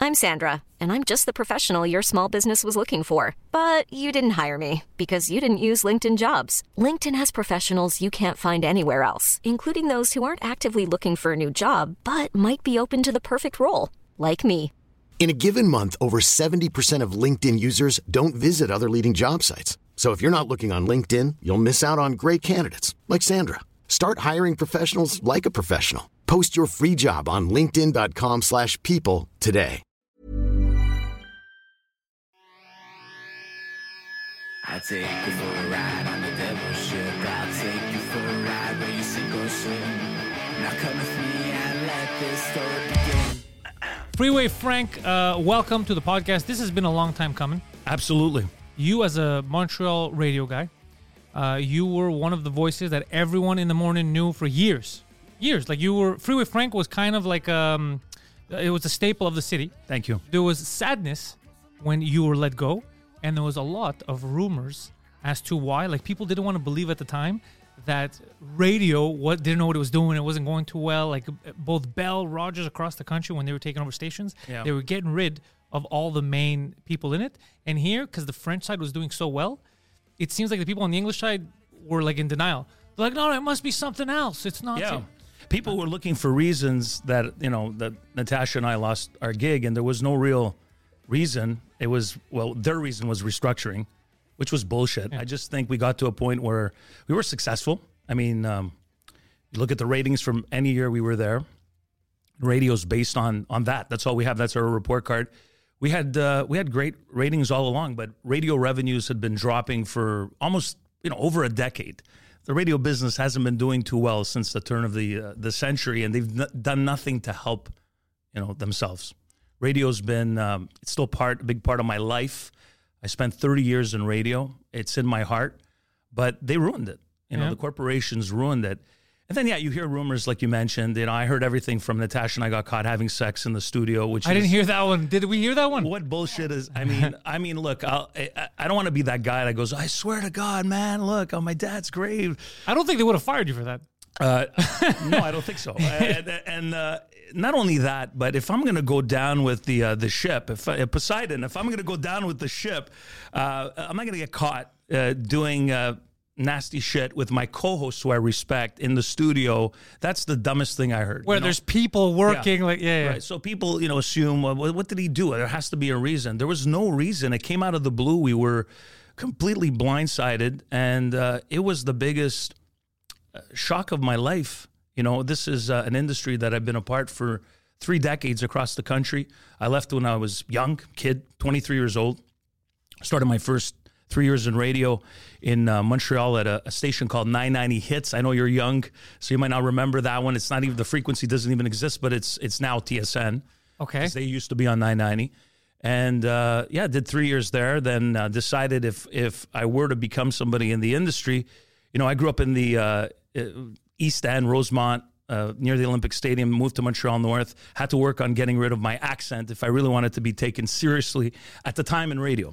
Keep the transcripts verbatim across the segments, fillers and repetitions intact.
I'm Sandra, and I'm just the professional your small business was looking for. But you didn't hire me because you didn't use LinkedIn Jobs. LinkedIn has professionals you can't find anywhere else, including those who aren't actively looking for a new job, but might be open to the perfect role, like me. In a given month, over seventy percent of LinkedIn users don't visit other leading job sites. So if you're not looking on LinkedIn, you'll miss out on great candidates like Sandra. Start hiring professionals like a professional. Post your free job on linkedin.com slash people today. I take you for a ride on the devil's ship. I'll take you for a ride where you sink or swim. Now come with me and let this story begin. Freeway Frank, uh, welcome to the podcast. This has been a long time coming. Absolutely. You, as a Montreal radio guy, uh, you were one of the voices that everyone in the morning knew for years. Years. Like you were, Freeway Frank was kind of like, um, it was a staple of the city. Thank you. There was sadness when you were let go, and there was a lot of rumors as to why. Like people didn't want to believe at the time that radio what didn't know what it was doing. It wasn't going too well. Like both Bell, Rogers across the country, when they were taking over stations, yeah. they were getting rid of all the main people in it. And here, because the French side was doing so well, it seems like the people on the English side were like in denial. They're like, no, it must be something else. It's not. Yeah. It. People were looking for reasons that, you know, that Natasha and I lost our gig, and there was no real reason. It was, well, their reason was restructuring, which was bullshit. Yeah. I just think we got to a point where we were successful. I mean, um, you look at the ratings from any year we were there. Radio's based on on that. That's all we have. That's our report card. We had uh, we had great ratings all along, but radio revenues had been dropping for almost, you know, over a decade. The radio business hasn't been doing too well since the turn of the uh, the century, and they've n- done nothing to help, you know, themselves. Radio's been um, it's still part a big part of my life. I spent thirty years in radio. It's in my heart, but they ruined it. You know, yeah. the corporations ruined it. And then, yeah, you hear rumors like you mentioned. You know, I heard everything from Natasha and I got caught having sex in the studio, which I is, didn't hear that one. Did we hear that one? What bullshit is? I mean, I mean, look, I'll, I I don't want to be that guy that goes, I swear to God, man, look, on my dad's grave. I don't think they would have fired you for that. Uh, no, I don't think so. and and uh, not only that, but if I'm going to go down with the uh, the ship, if uh, Poseidon, if I'm going to go down with the ship, uh, I'm not going to get caught uh, doing uh, nasty shit with my co-host, who I respect, in the studio. That's the dumbest thing I heard. Where you know? there's people working, yeah. like yeah, yeah. Right. So people, you know, assume, well, what did he do? There has to be a reason. There was no reason. It came out of the blue. We were completely blindsided, and uh, it was the biggest shock of my life. You know, this is uh, an industry that I've been a part for three decades across the country. I left when I was young, kid, twenty-three years old. Started my first three years in radio in uh, Montreal at a, a station called nine ninety Hits. I know you're young, so you might not remember that one. It's not even, the frequency doesn't even exist, but it's it's now T S N. Okay. They used to be on nine ninety. And uh, yeah, did three years there, then uh, decided if if I were to become somebody in the industry, you know, I grew up in the uh, East End, Rosemont, uh, near the Olympic Stadium, moved to Montreal North, had to work on getting rid of my accent if I really wanted to be taken seriously at the time in radio.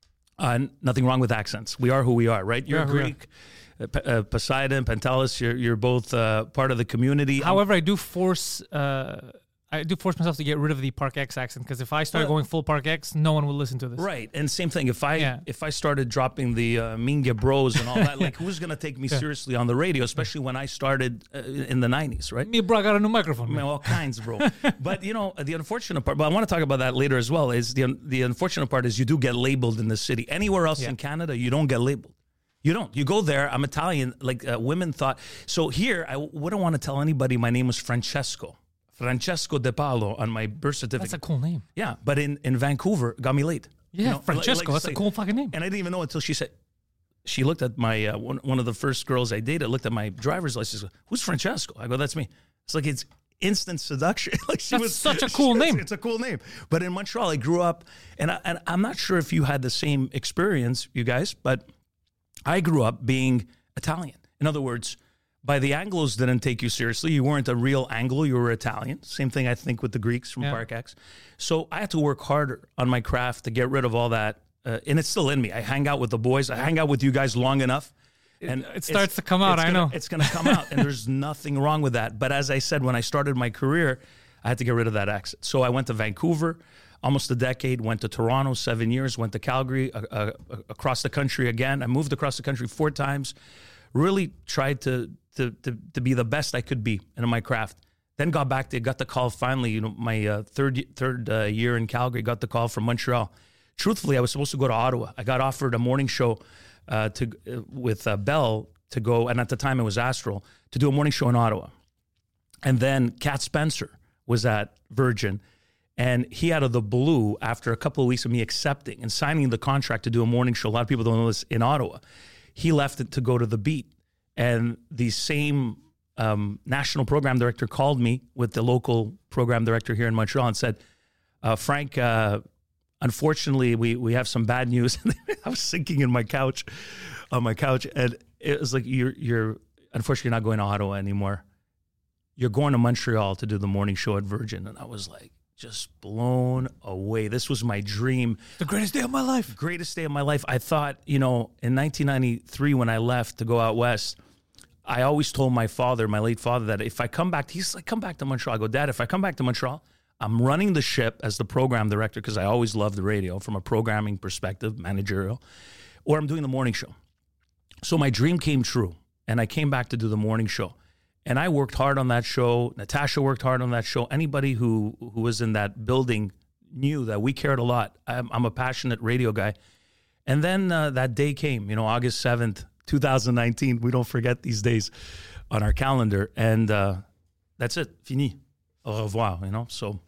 Uh, nothing wrong with accents. We are who we are, right? You're yeah, Greek. Uh, P- uh, Poseidon, Pantelis, you're, you're both uh, part of the community. However, I do force uh, I do force myself to get rid of the Park X accent, because if I start well, going full Park X, no one will listen to this. Right, and same thing. If I yeah. if I started dropping the uh, Minga Bros and all that, like who's going to take me yeah. seriously on the radio, especially when I started uh, in the nineties, right? Me, bro, I got a new microphone. I mean, all kinds, bro. But, you know, the unfortunate part, but I want to talk about that later as well, is the the unfortunate part is you do get labeled in the city. Anywhere else yeah. in Canada, you don't get labeled. You don't. You go there, I'm Italian, like uh, women thought. So here, I wouldn't want to tell anybody my name was Francesco. Francesco De Paolo on my birth certificate. That's a cool name. Yeah, but in, in Vancouver, got me late. Yeah, you know, Francesco, like, that's like, a cool fucking name. And I didn't even know until she said, she looked at my, uh, one, one of the first girls I dated, looked at my driver's license, who's Francesco? I go, that's me. It's like, it's instant seduction. Like she that's was such a cool name. It's a cool name. But in Montreal, I grew up, and, I, and I'm not sure if you had the same experience, you guys, but I grew up being Italian. In other words, by the Anglos didn't take you seriously. You weren't a real Anglo. You were Italian. Same thing, I think, with the Greeks from yeah. Park X. So I had to work harder on my craft to get rid of all that. Uh, and it's still in me. I hang out with the boys. I hang out with you guys long enough. And it, it starts to come out, I gonna, know. It's going to come out, and there's nothing wrong with that. But as I said, when I started my career, I had to get rid of that accent. So I went to Vancouver. almost a decade, went to Toronto, seven years, went to Calgary, uh, uh, across the country again. I moved across the country four times, really tried to, to, to, to be the best I could be in my craft. Then got back to, got the call finally, you know, my uh, third, third uh, year in Calgary, got the call from Montreal. Truthfully, I was supposed to go to Ottawa. I got offered a morning show uh, to uh, with uh, Bell to go, and at the time it was Astral, to do a morning show in Ottawa. And then Cat Spencer was at Virgin, and he out of the blue, after a couple of weeks of me accepting and signing the contract to do a morning show, a lot of people don't know this, in Ottawa, he left it to go to The Beat. And the same um, national program director called me with the local program director here in Montreal and said, uh, Frank, uh, unfortunately, we we have some bad news. I was sinking in my couch, on my couch, and it was like, you're, you're unfortunately not going to Ottawa anymore. You're going to Montreal to do the morning show at Virgin. And I was like, just blown away. This was my dream. The greatest day of my life. Greatest day of my life. I thought, you know, in nineteen ninety-three when I left to go out west, I always told my father, my late father, that if I come back, he's like, come back to Montreal. I go, Dad, if I come back to Montreal, I'm running the ship as the program director, because I always loved the radio from a programming perspective, managerial, or I'm doing the morning show. So my dream came true, and I came back to do the morning show. And I worked hard on that show. Natasha worked hard on that show. Anybody who, who was in that building knew that we cared a lot. I'm, I'm a passionate radio guy. And then uh, that day came, you know, August seventh, twenty nineteen. We don't forget these days on our calendar. And uh, that's it. Fini. Au revoir, you know, so.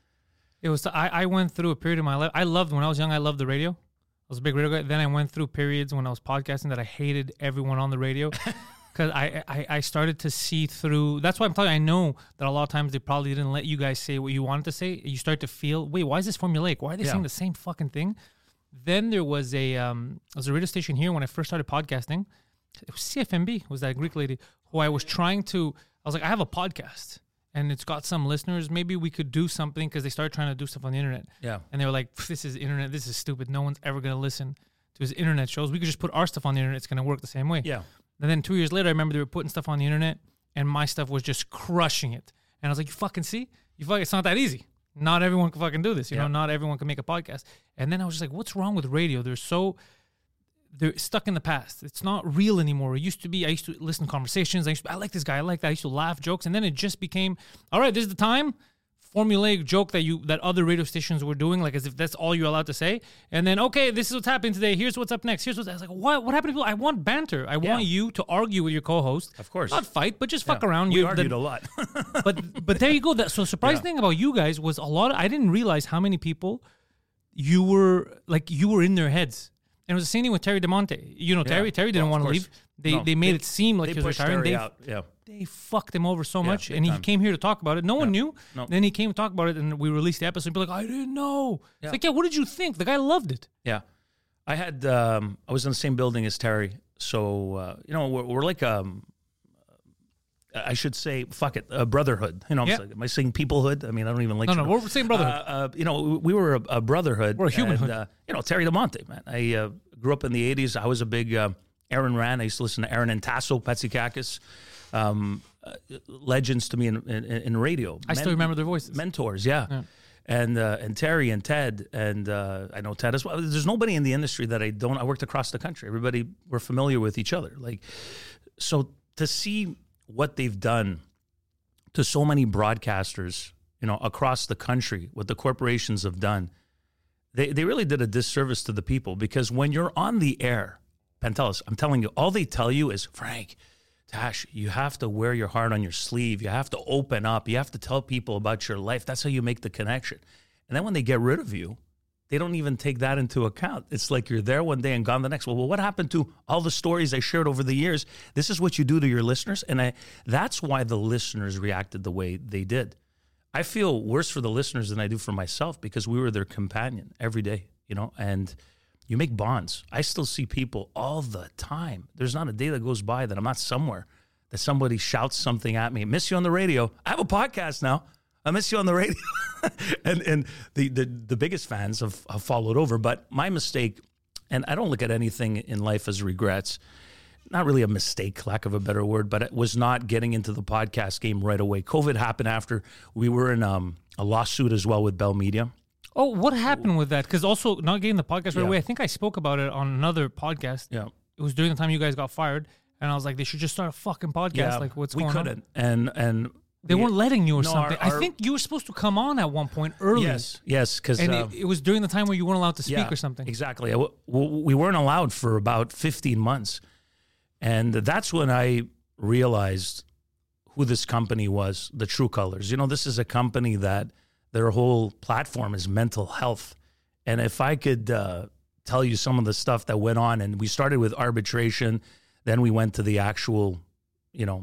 It was, I, I went through a period of my life. I loved, when I was young, I loved the radio. I was a big radio guy. Then I went through periods when I was podcasting that I hated everyone on the radio. Because I, I, I started to see through, that's why I'm telling you, I know that a lot of times they probably didn't let you guys say what you wanted to say. You start to feel, wait, why is this formulaic? Why are they yeah. saying the same fucking thing? Then there was a, um, there was a radio station here when I first started podcasting. It was C F M B, was that Greek lady, who I was trying to, I was like, I have a podcast. And it's got some listeners. Maybe we could do something, because they started trying to do stuff on the internet. Yeah. And they were like, this is internet. This is stupid. No one's ever going to listen to his internet shows. We could just put our stuff on the internet. It's going to work the same way. Yeah. And then two years later, I remember they were putting stuff on the internet, and my stuff was just crushing it. And I was like, you fucking see? You fucking, it's not that easy. Not everyone can fucking do this. You yeah. know, not everyone can make a podcast. And then I was just like, what's wrong with radio? They're so... They're stuck in the past. It's not real anymore. It used to be, I used to listen to conversations. I used to, I like this guy. I like that. I used to laugh jokes. And then it just became, all right, this is the time. Formulaic joke that you that other radio stations were doing, like as if that's all you're allowed to say. And then, okay, this is what's happening today. Here's what's up next. Here's what's... I was like, what What happened to people? I want banter. I yeah. want you to argue with your co-host. Of course. Not fight, but just fuck yeah. around. We you, argued the, a lot. but but there you go. That, so surprising yeah. thing about you guys was a lot of, I didn't realize how many people you were, like, you were in their heads. And it was the same thing with Terry DeMonte. You know, Terry yeah. Terry didn't well, want to leave. They no. they made they, it seem like they he was pushed retiring. Terry They, out. Yeah. they fucked him over so Yeah, much. big And he time. came here to talk about it. No one Yeah. knew. No. Then he came to talk about it, and we released the episode. And be like, I didn't know. Yeah. It's like, yeah, what did you think? The guy loved it. Yeah. I had, um, I was in the same building as Terry. So, uh, you know, we're, we're like, um, I should say, fuck it, a brotherhood. You know, Yeah. I'm like, am I saying peoplehood? I mean, I don't even like. No, no, we're the same brotherhood. Uh, uh, you know, we were a, a brotherhood. We're a humanhood. And, uh, you know, Terry DeMonte, man. I uh, grew up in the eighties. I was a big uh, Aaron Rand. I used to listen to Aaron and Tasso, Patsy Kakis. Um, uh, legends to me in, in, in radio. I still remember their voices. Mentors, yeah. Yeah. And uh, and Terry and Ted, and uh, I know Ted as well. There's nobody in the industry that I don't. I worked across the country. Everybody, we're familiar with each other. Like, so to see what they've done to so many broadcasters, you know, across the country, what the corporations have done, they they really did a disservice to the people, because when you're on the air, Pantelis, I'm telling you, all they tell you is, Frank, Tash, you have to wear your heart on your sleeve. You have to open up. You have to tell people about your life. That's how you make the connection. And then when they get rid of you, they don't even take that into account. It's like you're there one day and gone the next. Well, well, what happened to all the stories I shared over the years? This is what you do to your listeners. And I, that's why the listeners reacted the way they did. I feel worse for the listeners than I do for myself, because we were their companion every day, you know, and you make bonds. I still see people all the time. There's not a day that goes by that I'm not somewhere, that somebody shouts something at me. Miss you on the radio. I have a podcast now. I miss you on the radio. and and the, the, the biggest fans have, have followed over. But my mistake, and I don't look at anything in life as regrets, not really a mistake, lack of a better word, but it was not getting into the podcast game right away. COVID happened after. We were in um, a lawsuit as well with Bell Media Oh, what happened with that? Because also not getting the podcast right Yeah. away. I think I spoke about it on another podcast. Yeah. It was during the time you guys got fired, and I was like, they should just start a fucking podcast. Like, what's we going couldn't. on? And and They we- weren't letting you or No, something. our- I think you were supposed to come on at one point early. Yes, yes, because And uh, it, it was during the time where you weren't allowed to speak yeah, or something. Exactly. W- w- We weren't allowed for about fifteen months. And that's when I realized who this company was, the True Colors. You know, this is a company that their whole platform is mental health. And if I could uh, tell you some of the stuff that went on, and we started with arbitration, then we went to the actual, you know,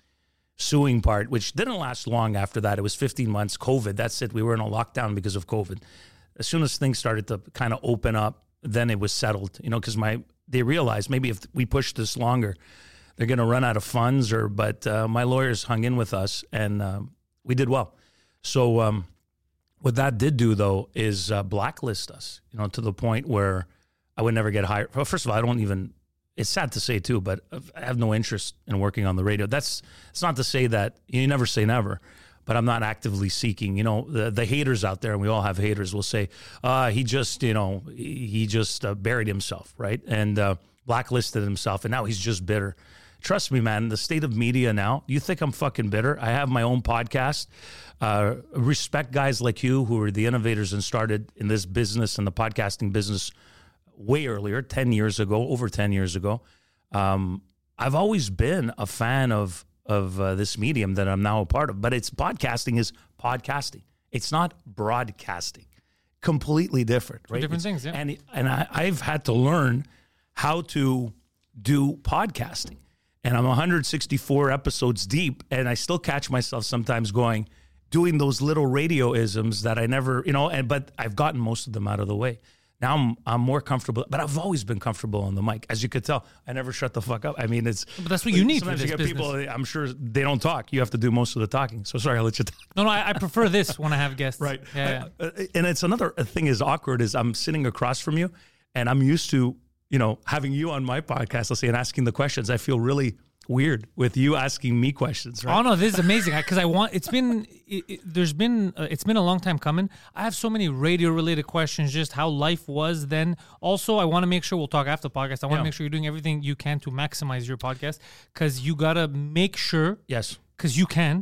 suing part, which didn't last long after that. It was fifteen months, COVID, that's it. We were in a lockdown because of COVID. As soon as things started to kind of open up, then it was settled, you know, because my they realized maybe if we push this longer, they're going to run out of funds. Or but uh, my lawyers hung in with us, and um, we did well. So um, what that did do, though, is uh, blacklist us, you know, to the point where I would never get hired. Well, first of all, I don't even. It's sad to say too, but I have no interest in working on the radio. That's it's not to say that you never say never, but I'm not actively seeking. You know, the, the haters out there, and we all have haters, will say, uh, he just, you know, he just uh, buried himself, right? And uh, blacklisted himself, and now he's just bitter. Trust me, man, the state of media now, you think I'm fucking bitter? I have my own podcast. Uh, respect guys like you who are the innovators and started in this business and the podcasting business way earlier, ten years ago, over ten years ago. Um, I've always been a fan of of uh, this medium that I'm now a part of, but it's podcasting is podcasting. It's not broadcasting. Completely different, right? different It's- things, yeah. And, and I, I've had to learn how to do podcasting. And I'm one hundred sixty-four episodes deep, and I still catch myself sometimes going, doing those little radio-isms that I never, you know, and but I've gotten most of them out of the way. Now I'm I'm more comfortable, but I've always been comfortable on the mic. As you could tell, I never shut the fuck up. I mean, it's But that's what you need for sometimes this you get business. people. I'm sure they don't talk. You have to do most of the talking. So sorry, I'll let you talk. No, no, I, I prefer this when I have guests. Right. Yeah. yeah. Uh, and it's another thing is awkward is I'm sitting across from you, and I'm used to you know having you on my podcast, let's say, and asking the questions. I feel really weird with you asking me questions. Right. Oh no, this is amazing because I want. It's been. It, it, there's been. Uh, it's been a long time coming. I have so many radio related questions, just how life was then. Also, I want to make sure we'll talk after the podcast. I want to Yeah. make sure you're doing everything you can to maximize your podcast because you gotta make sure. Yes. Because you can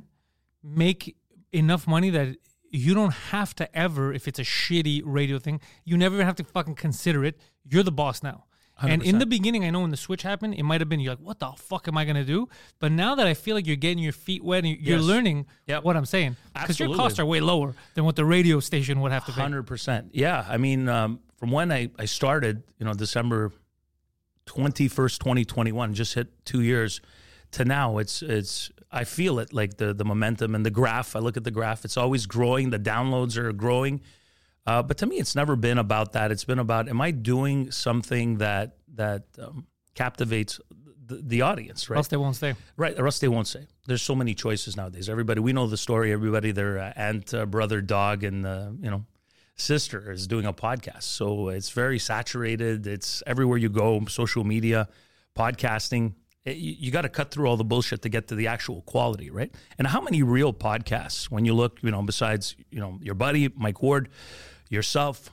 make enough money that you don't have to ever, if it's a shitty radio thing, you never have to fucking consider it. You're the boss now. one hundred And percent. in the beginning, I know when the switch happened, it might have been, you're like, what the fuck am I going to do? But now that I feel like you're getting your feet wet and you're Yes. learning Yep. what I'm saying, because your Absolutely. costs are way lower than what the radio station would have to pay. one hundred percent. Yeah. I mean, um, from when I, I started, you know, December twenty-first, twenty twenty-one, just hit two years to now, it's, it's, I feel it like the, the momentum and the graph. I look at the graph, it's always growing. The downloads are growing. Uh, but to me, it's never been about that. It's been about, am I doing something that, that um, captivates the, the audience, right? Else they won't stay. Right, or else they won't say. There's so many choices nowadays. Everybody, we know the story. Everybody, their uh, aunt, uh, brother, dog, and uh, you know, sister is doing a podcast. So it's very saturated. It's everywhere you go. Social media, podcasting. It, you you got to cut through all the bullshit to get to the actual quality, right? And how many real podcasts? When you look, you know, besides you know your buddy Mike Ward, yourself.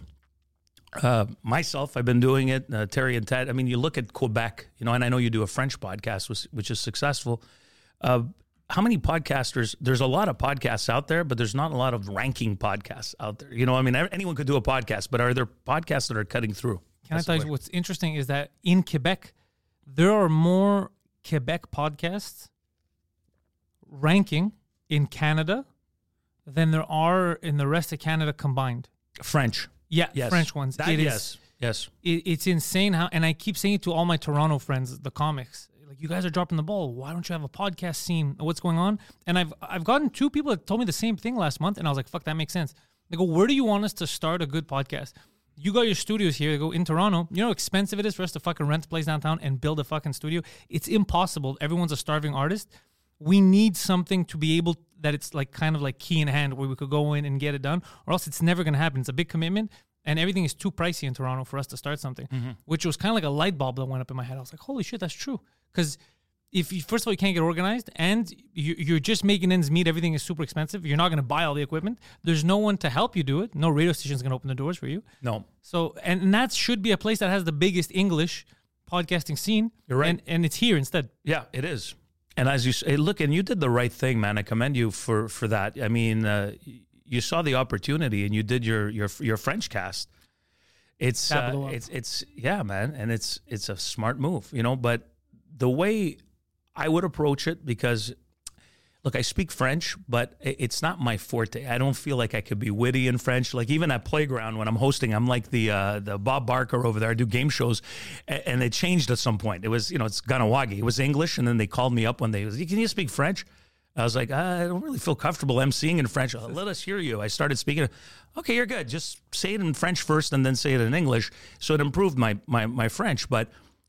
Uh, myself, I've been doing it. Uh, Terry and Ted. I mean, you look at Quebec, you know, and I know you do a French podcast, which, which is successful. Uh, how many podcasters? There's a lot of podcasts out there, but there's not a lot of ranking podcasts out there. You know, I mean, anyone could do a podcast, but are there podcasts that are cutting through? Can That's I tell the you way. what's interesting is that in Quebec, there are more Quebec podcasts ranking in Canada than there are in the rest of Canada combined. French? Yeah, Yes. French ones. That, It is- yes, yes. it, it's insane how, and I keep saying it to all my Toronto friends, the comics, like, you guys are dropping the ball. Why don't you have a podcast scene? What's going on? And I've I've gotten two people that told me the same thing last month, and I was like, fuck, that makes sense. They go, where do you want us to start a good podcast? You got your studios here. They go, in Toronto. You know how expensive it is for us to fucking rent a place downtown and build a fucking studio? It's impossible. Everyone's a starving artist. We need something to be able, that it's like kind of like key in hand where we could go in and get it done, or else it's never going to happen. It's a big commitment, and everything is too pricey in Toronto for us to start something, which was kind of like a light bulb that went up in my head. I was like, holy shit, that's true. Because if you, first of all, you can't get organized and you, you're just making ends meet, everything is super expensive. You're not going to buy all the equipment. There's no one to help you do it. No radio station is going to open the doors for you. No. So, and, and that should be a place that has the biggest English podcasting scene. You're right. And, and it's here instead. Yeah, it is. And as you say, look, and you did the right thing, man. I commend you for, for that. I mean, uh, you saw the opportunity and you did your, your, your French cast. It's, uh, it's, it's, yeah, man. And it's, it's a smart move, you know, but the way I would approach it, because look, I speak French, but it's not my forte. I don't feel like I could be witty in French. Like even at Playground when I'm hosting, I'm like the uh, the Bob Barker over there. I do game shows, and it changed at some point. It was, you know, it's Ganawagi. It was English, and then they called me up one day. It was, can you speak French? I was like, I don't really feel comfortable emceeing in French. Let us hear you. I started speaking. Okay, you're good. Just say it in French first, and then say it in English. So it improved my my my French, but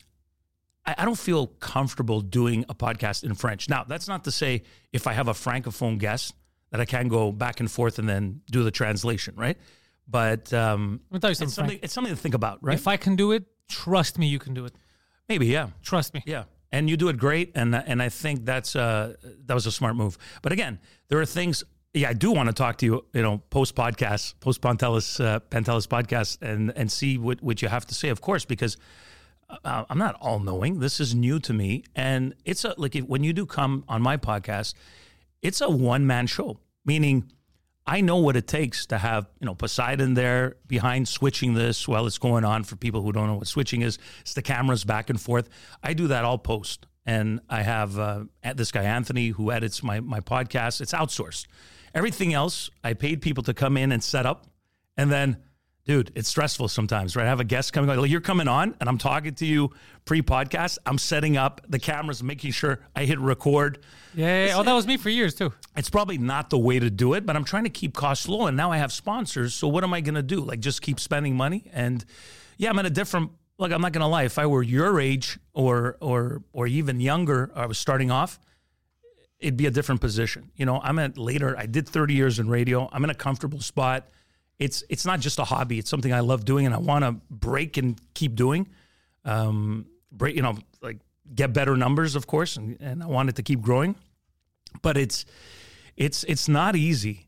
I don't feel comfortable doing a podcast in French. Now, that's not to say if I have a Francophone guest that I can go back and forth and then do the translation, right? But um, Let me tell you something, it's, something, it's something to think about, right? If I can do it, trust me, you can do it. Maybe, yeah. Trust me. Yeah. And you do it great, and and I think that's uh, that was a smart move. But again, there are things, yeah, I do want to talk to you, you know, post-podcast, post-Pantelis uh, Pantelis podcast, and, and see what, what you have to say, of course, because Uh, I'm not all-knowing. This is new to me, and it's a like if, when you do come on my podcast, it's a one-man show. Meaning, I know what it takes to have you know Poseidon there behind switching this while it's going on. For people who don't know what switching is, it's the cameras back and forth. I do that all post, and I have uh, this guy Anthony who edits my my podcast. It's outsourced. Everything else, I paid people to come in and set up, and then. Dude, it's stressful sometimes, right? I have a guest coming on. Like, you're coming on, and I'm talking to you pre-podcast. I'm setting up the cameras, making sure I hit record. Yeah, yeah. Oh, that was me for years, too. It's probably not the way to do it, but I'm trying to keep costs low, and now I have sponsors, so what am I going to do? Like, just keep spending money? And, yeah, I'm in a different... Like, I'm not going to lie. If I were your age or or or even younger, I was starting off, it'd be a different position. You know, I'm at later... I did thirty years in radio. I'm in a comfortable spot. It's it's not just a hobby. It's something I love doing, and I want to break and keep doing. Um, break, you know, like get better numbers, of course, and, and I want it to keep growing. But it's it's it's not easy,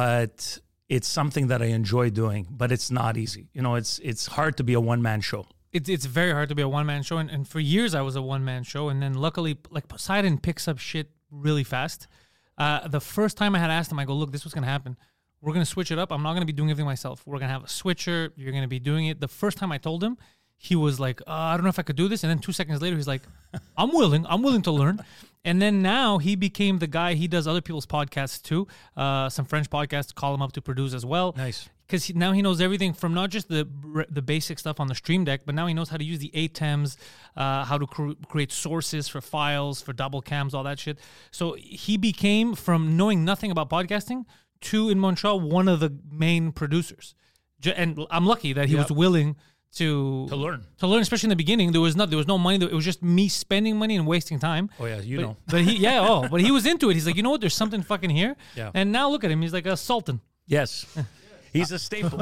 but it's something that I enjoy doing. But it's not easy. You know, it's it's hard to be a one man show. It's it's very hard to be a one man show, and, and for years I was a one man show, and then luckily, like Poseidon picks up shit really fast. Uh, the first time I had asked him, I go, look, this was gonna happen. We're going to switch it up. I'm not going to be doing everything myself. We're going to have a switcher. You're going to be doing it. The first time I told him, he was like, uh, I don't know if I could do this. And then two seconds later, he's like, I'm willing. I'm willing to learn. And then now he became the guy. He does other people's podcasts too. Uh, some French podcasts call him up to produce as well. Nice. Because now he knows everything from not just the the basic stuff on the Stream Deck, but now he knows how to use the A T E Ms, uh, how to cr- create sources for files, for double cams, all that shit. So he became, from knowing nothing about podcasting, to, in Montreal, one of the main producers. And I'm lucky that he yep. was willing to to learn. To learn, especially in the beginning. There was not there was no money. It was just me spending money and wasting time. Oh yeah, you but, know. But he yeah, oh, but he was into it. He's like, you know what? There's something fucking here. Yeah. And now look at him. He's like a sultan. Yes. He's a staple.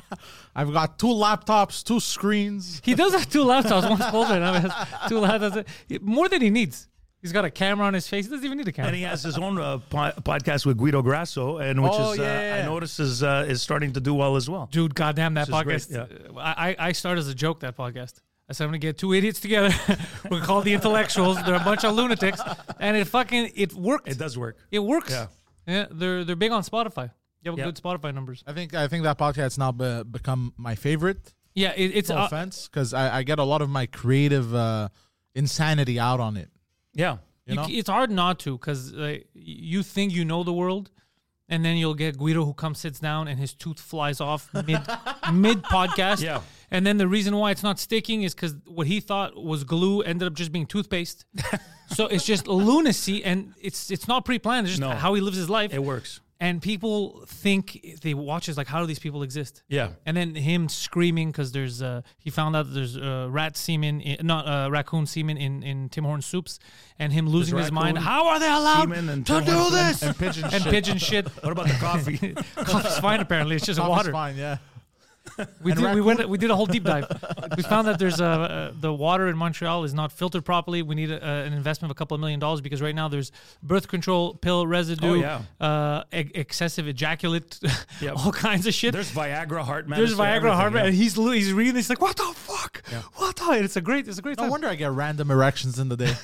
I've got two laptops, two screens. He does have two laptops. One's colder, and he has two laptops. More than he needs. He's got a camera on his face. He doesn't even need a camera. And he has his own uh, po- podcast with Guido Grasso, and which oh, is yeah, uh, yeah. I noticed is uh, is starting to do well as well. Dude, goddamn that Which is podcast! great, yeah. I I started as a joke, that podcast. I said I'm gonna get two idiots together. We're called the Intellectuals. They're a bunch of lunatics, and it fucking it worked. It does work. It works. Yeah. Yeah. They're they're big on Spotify. You have Yeah. good Spotify numbers. I think I think that podcast now be, become my favorite. Yeah, it, it's No uh, offense, because I, I get a lot of my creative uh, insanity out on it. Yeah. You You know? c- it's hard not to, because uh, you think you know the world, and then you'll get Guido who comes, sits down, and his tooth flies off mid mid podcast. Yeah. And then the reason why it's not sticking is because what he thought was glue ended up just being toothpaste. So it's just lunacy, and it's it's not pre-planned. It's just No. how he lives his life. It works. And people think, they watch is like, how do these people exist? Yeah. And then him screaming because there's uh, he found out that there's uh, rat semen, in, not uh, raccoon semen in, in Tim Hortons soups, and him losing his mind. raccoon How are they allowed semen and to Tim do Hortons this? And pigeon And shit. pigeon shit. What about the coffee? Coffee's fine apparently. It's just Coffee's water. fine, yeah. We And did. We raccoon? went. We did a whole deep dive. We found that there's a uh, the water in Montreal is not filtered properly. We need a, uh, an investment of a couple of million dollars because right now there's birth control pill residue, Oh, yeah. uh, e- excessive ejaculate, Yep. all kinds of shit. There's Viagra, heart There's medicine. Viagra, everything, heart, yeah. and he's li- he's reading. He's like, what the fuck? What the? It's a great. It's a great No time. wonder I get random erections in the day.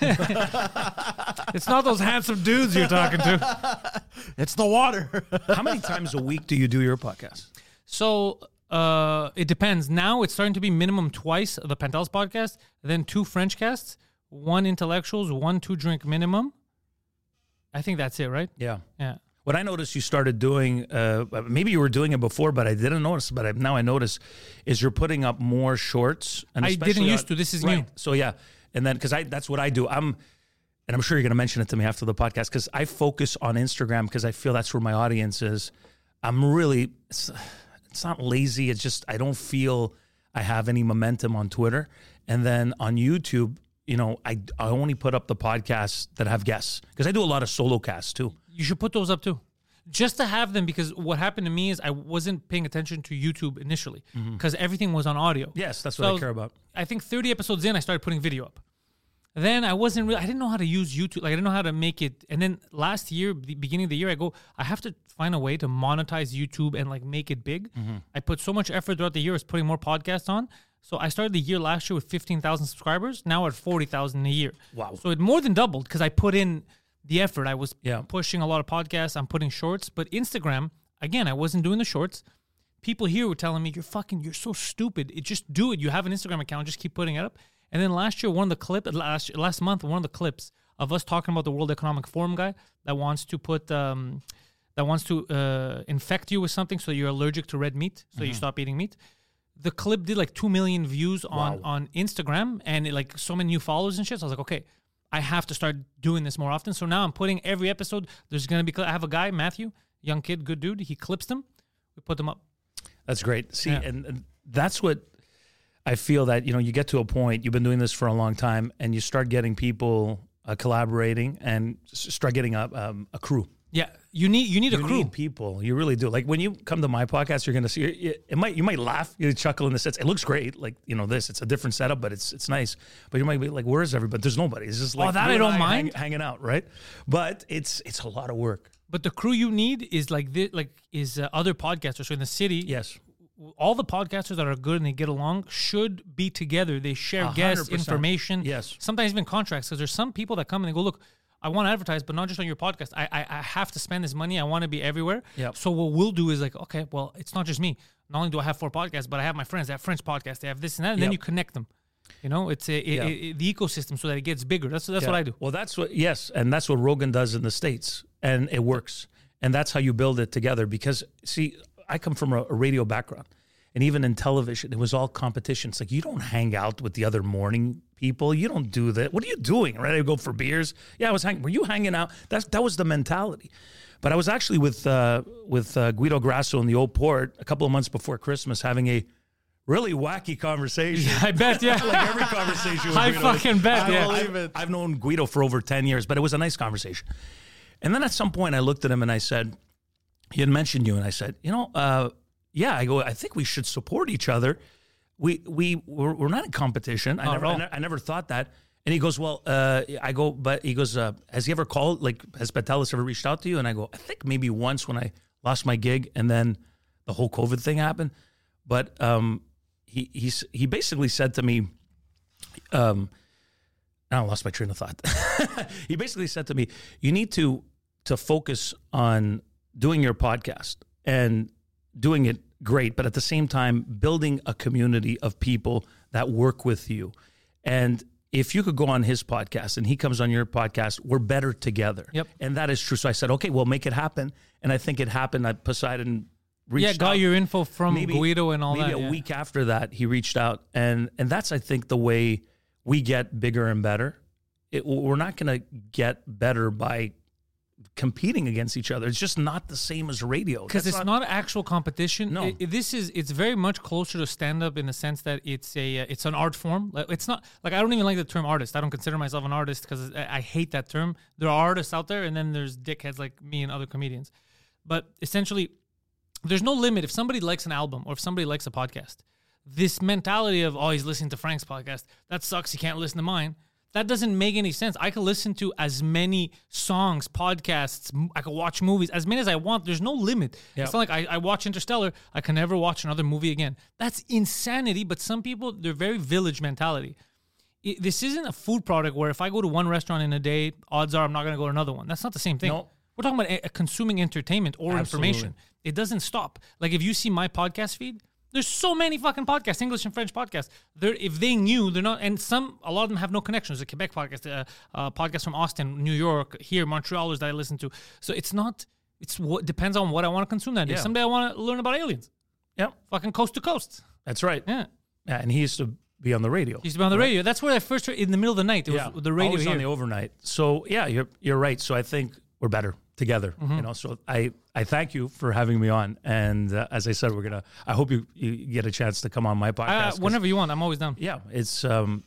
It's not those handsome dudes you're talking to. It's the water. How many times a week do you do your podcast? So uh, it depends. Now it's starting to be minimum twice the Pantelis podcast, then two French casts, one intellectuals, one two drink minimum. I think that's it, right? Yeah. Yeah. What I noticed you started doing, uh, maybe you were doing it before, but I didn't notice. But I, now I notice, is you're putting up more shorts. And I especially didn't used on- to. This is right. new. So yeah, and then because I that's what I do. I'm, and I'm sure you're going to mention it to me after the podcast because I focus on Instagram because I feel that's where my audience is. I'm really, it's, it's not lazy. It's just I don't feel I have any momentum on Twitter, and then on YouTube. You know, I, I only put up the podcasts that have guests because I do a lot of solo casts too. You should put those up too. Just to have them, because what happened to me is I wasn't paying attention to YouTube initially because everything was on audio. Yes, that's So what I was- care about. I think thirty episodes in, I started putting video up. Then I wasn't really, I didn't know how to use YouTube. Like, I didn't know how to make it. And then last year, the beginning of the year, I go, I have to find a way to monetize YouTube and like make it big. I put so much effort throughout the year as putting more podcasts on. So I started the year last year with fifteen thousand subscribers. Now we're at forty thousand a year. Wow. So it more than doubled because I put in the effort. I was Yeah. pushing a lot of podcasts. I'm putting shorts. But Instagram, again, I wasn't doing the shorts. People here were telling me, you're fucking, you're so stupid. It, just do it. You have an Instagram account. Just keep putting it up. And then last year, one of the clips, last last month, one of the clips of us talking about the World Economic Forum guy that wants to put, um, that wants to uh, infect you with something so you're allergic to red meat, so you stop eating meat. The clip did like two million views on, on Instagram and it, like so many new followers and shit. So I was like, okay, I have to start doing this more often. So now I'm putting every episode. There's going to be, I have a guy, Matthew, young kid, good dude. He clips them. We put them up. That's great. See, Yeah. and, and that's what I feel that, you know, you get to a point, you've been doing this for a long time, and you start getting people uh, collaborating and s- start getting a, um, a crew. Yeah. You need, you need You a crew. need people. You really do. Like when you come to my podcast, you're going to see it, it might, you might laugh, you chuckle in the sense, it looks great. Like, you know, this, it's a different setup, but it's, it's nice. But you might be like, where is everybody? There's nobody. It's just like, Oh, that you I and don't hang- mind. hanging out. Right. But it's, it's a lot of work. But the crew you need is like this, like is uh, other podcasters. So in the city, Yes. all the podcasters that are good and they get along should be together. They share A guests, hundred percent. information. Yes. Sometimes even contracts. Because there's some people that come and they go, look, I want to advertise, but not just on your podcast. I, I I have to spend this money. I want to be everywhere. Yep. So what we'll do is like, okay, well, it's not just me. Not only do I have four podcasts, but I have my friends. They have French podcasts. They have this and that, and then Yep. you connect them. You know, it's a, it, Yeah. it- it- the ecosystem so that it gets bigger. That's that's Yeah. what I do. Well, that's what, yes. And that's what Rogan does in the States. And it works. And that's how you build it together. Because, see, I come from a, a radio background. And even in television, it was all competition. It's like, you don't hang out with the other morning people. You don't do that. What are you doing? Right? I go for beers. Yeah, I was hanging. Were you hanging out? That's, that was the mentality. But I was actually with uh, with uh, Guido Grasso in the Old Port a couple of months before Christmas having a really wacky conversation. I bet, yeah. Like every conversation with I Guido. fucking bet, I yeah. believe it. I've known Guido for over ten years, but it was a nice conversation. And then at some point I looked at him and I said, he had mentioned you, and I said, you know, uh, yeah, I go, I think we should support each other. We, we, we're, we're not in competition. I Not never, at I, all. ne- I never thought that. And he goes, well, uh, I go, but he goes, uh, has he ever called, like, has Pantelis ever reached out to you? And I go, I think maybe once when I lost my gig and then the whole COVID thing happened. But um, he, he's, he basically said to me, um, now I lost my train of thought. He basically said to me, you need to, to focus on doing your podcast and doing it great, but at the same time, building a community of people that work with you. And if you could go on his podcast and he comes on your podcast, we're better together. Yep. And that is true. So I said, okay, well, make it happen. And I think it happened. I Poseidon reached Yeah, got out. your info from Guido and all maybe that. a yeah. week after that, he reached out. And, and that's, I think, the way we get bigger and better. It, we're not going to get better by competing against each other. It's just not the same as radio. Because That's it's not, actual competition. No. It- it- this is it's very much closer to stand up in the sense that it's a uh, it's an art form. Like, it's not like I don't even like the term artist. I don't consider myself an artist because I, I hate that term. There are artists out there, and then there's dickheads like me and other comedians. But essentially, there's no limit. If somebody likes an album or if somebody likes a podcast, this mentality of, oh, he's listening to Frank's podcast, that sucks, he can't listen to mine. That doesn't make any sense. I could listen to as many songs, podcasts, m- I could watch movies, as many as I want. There's no limit. Yep. It's not like I, I watch Interstellar, I can never watch another movie again. That's insanity, but some people, they're very village mentality. It, this isn't a food product where if I go to one restaurant in a day, odds are I'm not going to go to another one. That's not the same thing. No. We're talking about a, a consuming entertainment or Absolutely. information. It doesn't stop. Like if you see my podcast feed, there's so many fucking podcasts, English and French podcasts. They're, if they knew, they're not, and some, a lot of them have no connection. There's a Quebec podcast, a, a podcast from Austin, New York, here, Montrealers that I listen to. So it's not, it's what depends on what I want to consume that day. Yeah. Someday I want to learn about aliens. Yep. Fucking coast to coast. That's right. Yeah. Yeah, and he used to be on the radio. He used to be on the radio. That's where I first heard, in the middle of the night, it yeah, was the radio always here. on the overnight. So yeah, you're you're right. So I think we're better together. Mm-hmm. You know. So I I thank you for having me on. And uh, as I said, we're gonna. I hope you, you get a chance to come on my podcast. Uh, 'cause, whenever you want, I'm always down. Yeah, it's um,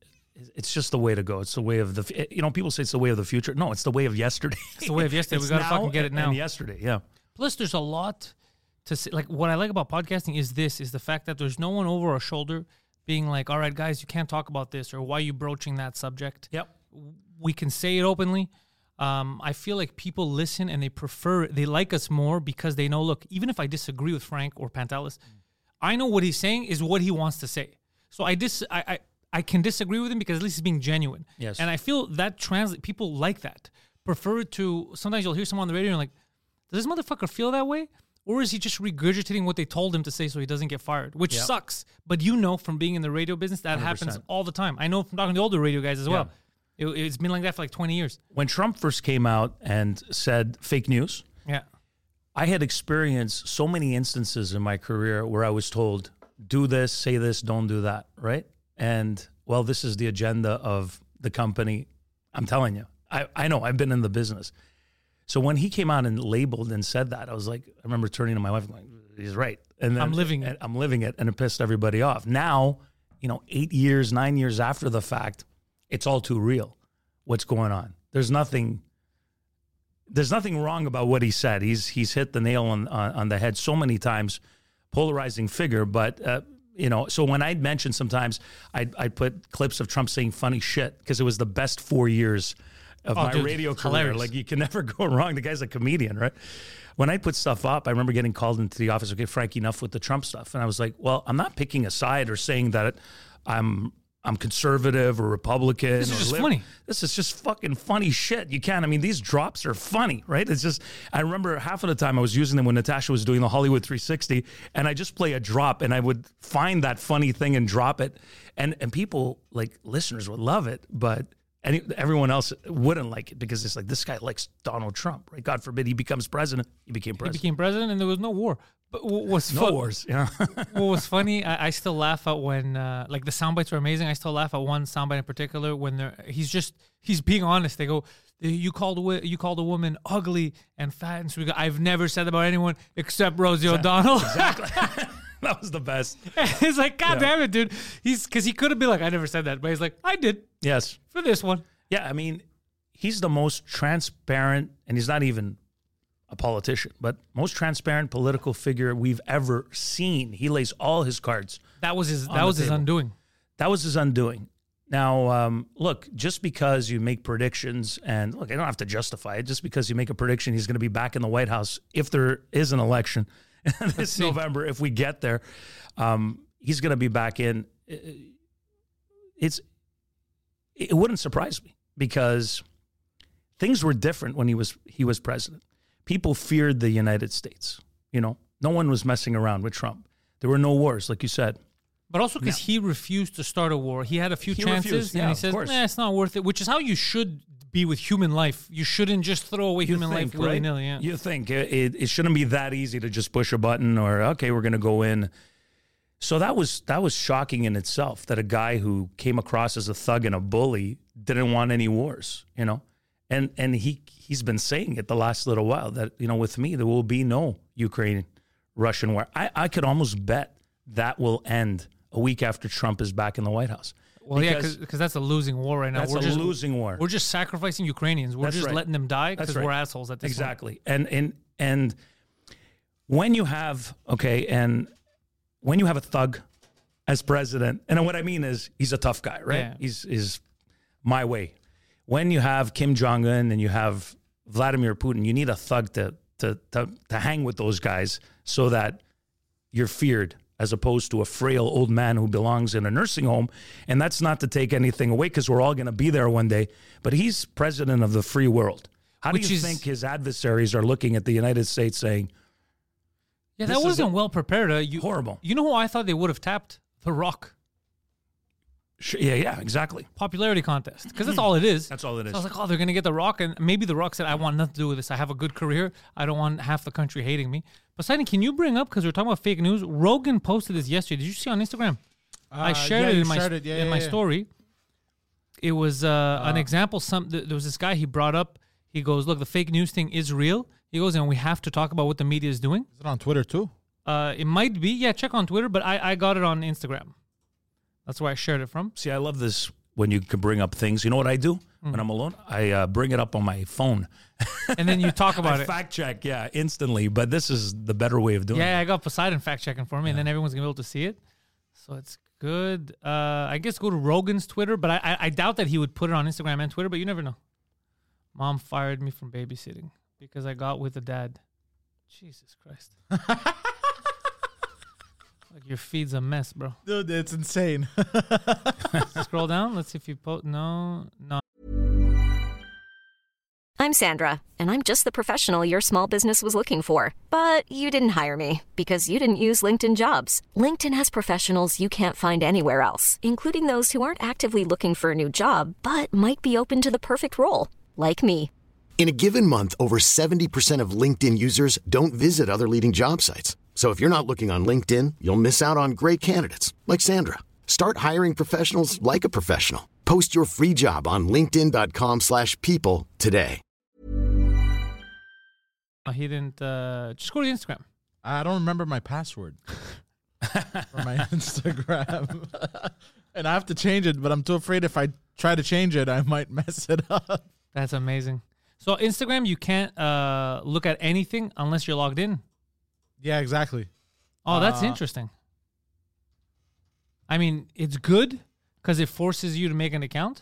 it's just the way to go. It's the way of the. You know, people say it's the way of the future. No, it's the way of yesterday. It's the way of yesterday. We It's gotta now fucking get it now. And yesterday, yeah. Plus, there's a lot to say. Like, what I like about podcasting is this, is the fact that there's no one over our shoulder being like, all right, guys, you can't talk about this, or why are you broaching that subject? Yep. We can say it openly. Um, I feel like people listen and they prefer, they like us more because they know, look, even if I disagree with Frank or Pantelis, I know what he's saying is what he wants to say. So I dis, I, I, I can disagree with him because at least he's being genuine. Yes. And I feel that translate, people like that. Prefer it to, sometimes you'll hear someone on the radio and like, does this motherfucker feel that way? Or is he just regurgitating what they told him to say so he doesn't get fired? Which Yeah. sucks. But you know from being in the radio business, that one hundred percent. happens all the time. I know from talking to older radio guys as well. Yeah. It, it's been like that for like twenty years. When Trump first came out and said fake news, Yeah. I had experienced so many instances in my career where I was told, do this, say this, don't do that, right? And, well, this is the agenda of the company. I'm telling you, I, I know, I've been in the business. So when he came out and labeled and said that, I was like, I remember turning to my wife and going, he's right. And then I'm living it. and I'm living it, and it pissed everybody off. Now, you know, eight years, nine years after the fact, it's all too real what's going on. There's nothing there's nothing wrong about what he said. He's he's hit the nail on on, on the head so many times, polarizing figure. But, uh, you know, so when I'd mention sometimes, I'd, I'd put clips of Trump saying funny shit because it was the best four years of Oh, my dude, radio career. hilarious. Like, you can never go wrong. The guy's a comedian, right? When I put stuff up, I remember getting called into the office, okay, Frank, enough with the Trump stuff. And I was like, well, I'm not picking a side or saying that I'm I'm conservative or Republican. This is or just lib- funny. This is just fucking funny shit. You can't, I mean, these drops are funny, right? It's just, I remember half of the time I was using them when Natasha was doing the Hollywood three sixty, and I just play a drop and I would find that funny thing and drop it. And and people, like listeners, would love it, but any, everyone else wouldn't like it because it's like, this guy likes Donald Trump, right? God forbid he becomes president. He became He president. became president and there was no war. But what was no fun- wars, yeah. what was funny, I, I still laugh at when, uh, like the sound bites are amazing. I still laugh at one soundbite in particular when they're, he's just, he's being honest. They go, you called a, wo- you called a woman ugly and fat. And so we go, I've never said that about anyone except Rosie O'Donnell. Exactly. That was the best. It's like, God Yeah. damn it, dude. He's, cause he could have been like, I never said that. But he's like, I did Yes. for this one. Yeah, I mean, he's the most transparent, and he's not even a politician, but most transparent political figure we've ever seen. He lays all his cards. That was his, On that the was his table. undoing. That was his undoing. Now, um, look, just because you make predictions, and look, I don't have to justify it, just because you make a prediction he's going to be back in the White House if there is an election this see. November, if we get there, um, he's going to be back in. It's It wouldn't surprise me because things were different when he was he was president. People feared the United States. You know, no one was messing around with Trump. There were no wars, like you said. But also because he refused to start a war. He had a few He chances, refused, and yeah, he of says, course. nah, it's not worth it, which is how you should be with human life. You shouldn't just throw away human think, life willy-nilly. Yeah. You think it, it, it shouldn't be that easy to just push a button or, okay, we're going to go in. So that was that was shocking in itself, that a guy who came across as a thug and a bully didn't want any wars, you know? And and he, he's been saying it the last little while that, you know, with me, there will be no Ukraine-Russian war. I, I could almost bet that will end a week after Trump is back in the White House. Well, yeah, Because because that's a losing war right now. that's we're a just, losing war. We're just sacrificing Ukrainians. We're That's just right. letting them die That's because right. we're assholes at this point. Exactly. And and and when you have, okay, and when you have a thug as president, and what I mean is he's a tough guy, right? Yeah. He's, he's my way. When you have Kim Jong-un and you have Vladimir Putin, you need a thug to, to, to, to hang with those guys so that you're feared, as opposed to a frail old man who belongs in a nursing home. And that's not to take anything away, because we're all going to be there one day. But he's president of the free world. How Which do you is- think his adversaries are looking at the United States saying, Yeah, This that is wasn't a- well prepared. Uh, you, horrible? You know who I thought they would have tapped? The Rock. Sh- Yeah, yeah, exactly. Popularity contest. Because that's all it is. That's all it is. So I was like, oh, they're going to get The Rock. And maybe The Rock said, I want nothing to do with this. I have a good career. I don't want half the country hating me. Poseidon, can you bring up, because we're talking about fake news, Rogan posted this yesterday. Did you see on Instagram? I Uh, shared yeah, it you in my, shared it. Yeah, in yeah, my yeah. story. It was uh, an example. Some th- There was this guy he brought up. He goes, look, the fake news thing is real. He goes, and we have to talk about what the media is doing. Is it on Twitter too? Uh, it might be. Yeah, check on Twitter, but I, I got it on Instagram. That's where I shared it from. See, I love this when you can bring up things. You know what I do Mm. when I'm alone? I uh, bring it up on my phone. And then you talk about I it. fact check, yeah, instantly. But this is the better way of doing Yeah, it. I got Poseidon fact checking for me, and then everyone's gonna be able to see it. So it's good. Uh, I guess go to Rogan's Twitter, but I, I I doubt that he would put it on Instagram and Twitter. But you never know. Mom fired me from babysitting because I got with a dad. Jesus Christ. Like your feed's a mess, bro. Dude, it's insane. Scroll down. Let's see if you post. No, no. I'm Sandra, and I'm just the professional your small business was looking for. But you didn't hire me because you didn't use LinkedIn Jobs. LinkedIn has professionals you can't find anywhere else, including those who aren't actively looking for a new job, but might be open to the perfect role, like me. In a given month, over seventy percent of LinkedIn users don't visit other leading job sites. So if you're not looking on LinkedIn, you'll miss out on great candidates like Sandra. Start hiring professionals like a professional. Post your free job on linkedin.com slash people today. He didn't. Uh, just go to Instagram. I don't remember my password for my Instagram. And I have to change it, but I'm too afraid if I try to change it, I might mess it up. That's amazing. So Instagram, you can't uh, look at anything unless you're logged in. Yeah, exactly. Oh, that's Uh, interesting. I mean, it's good because it forces you to make an account.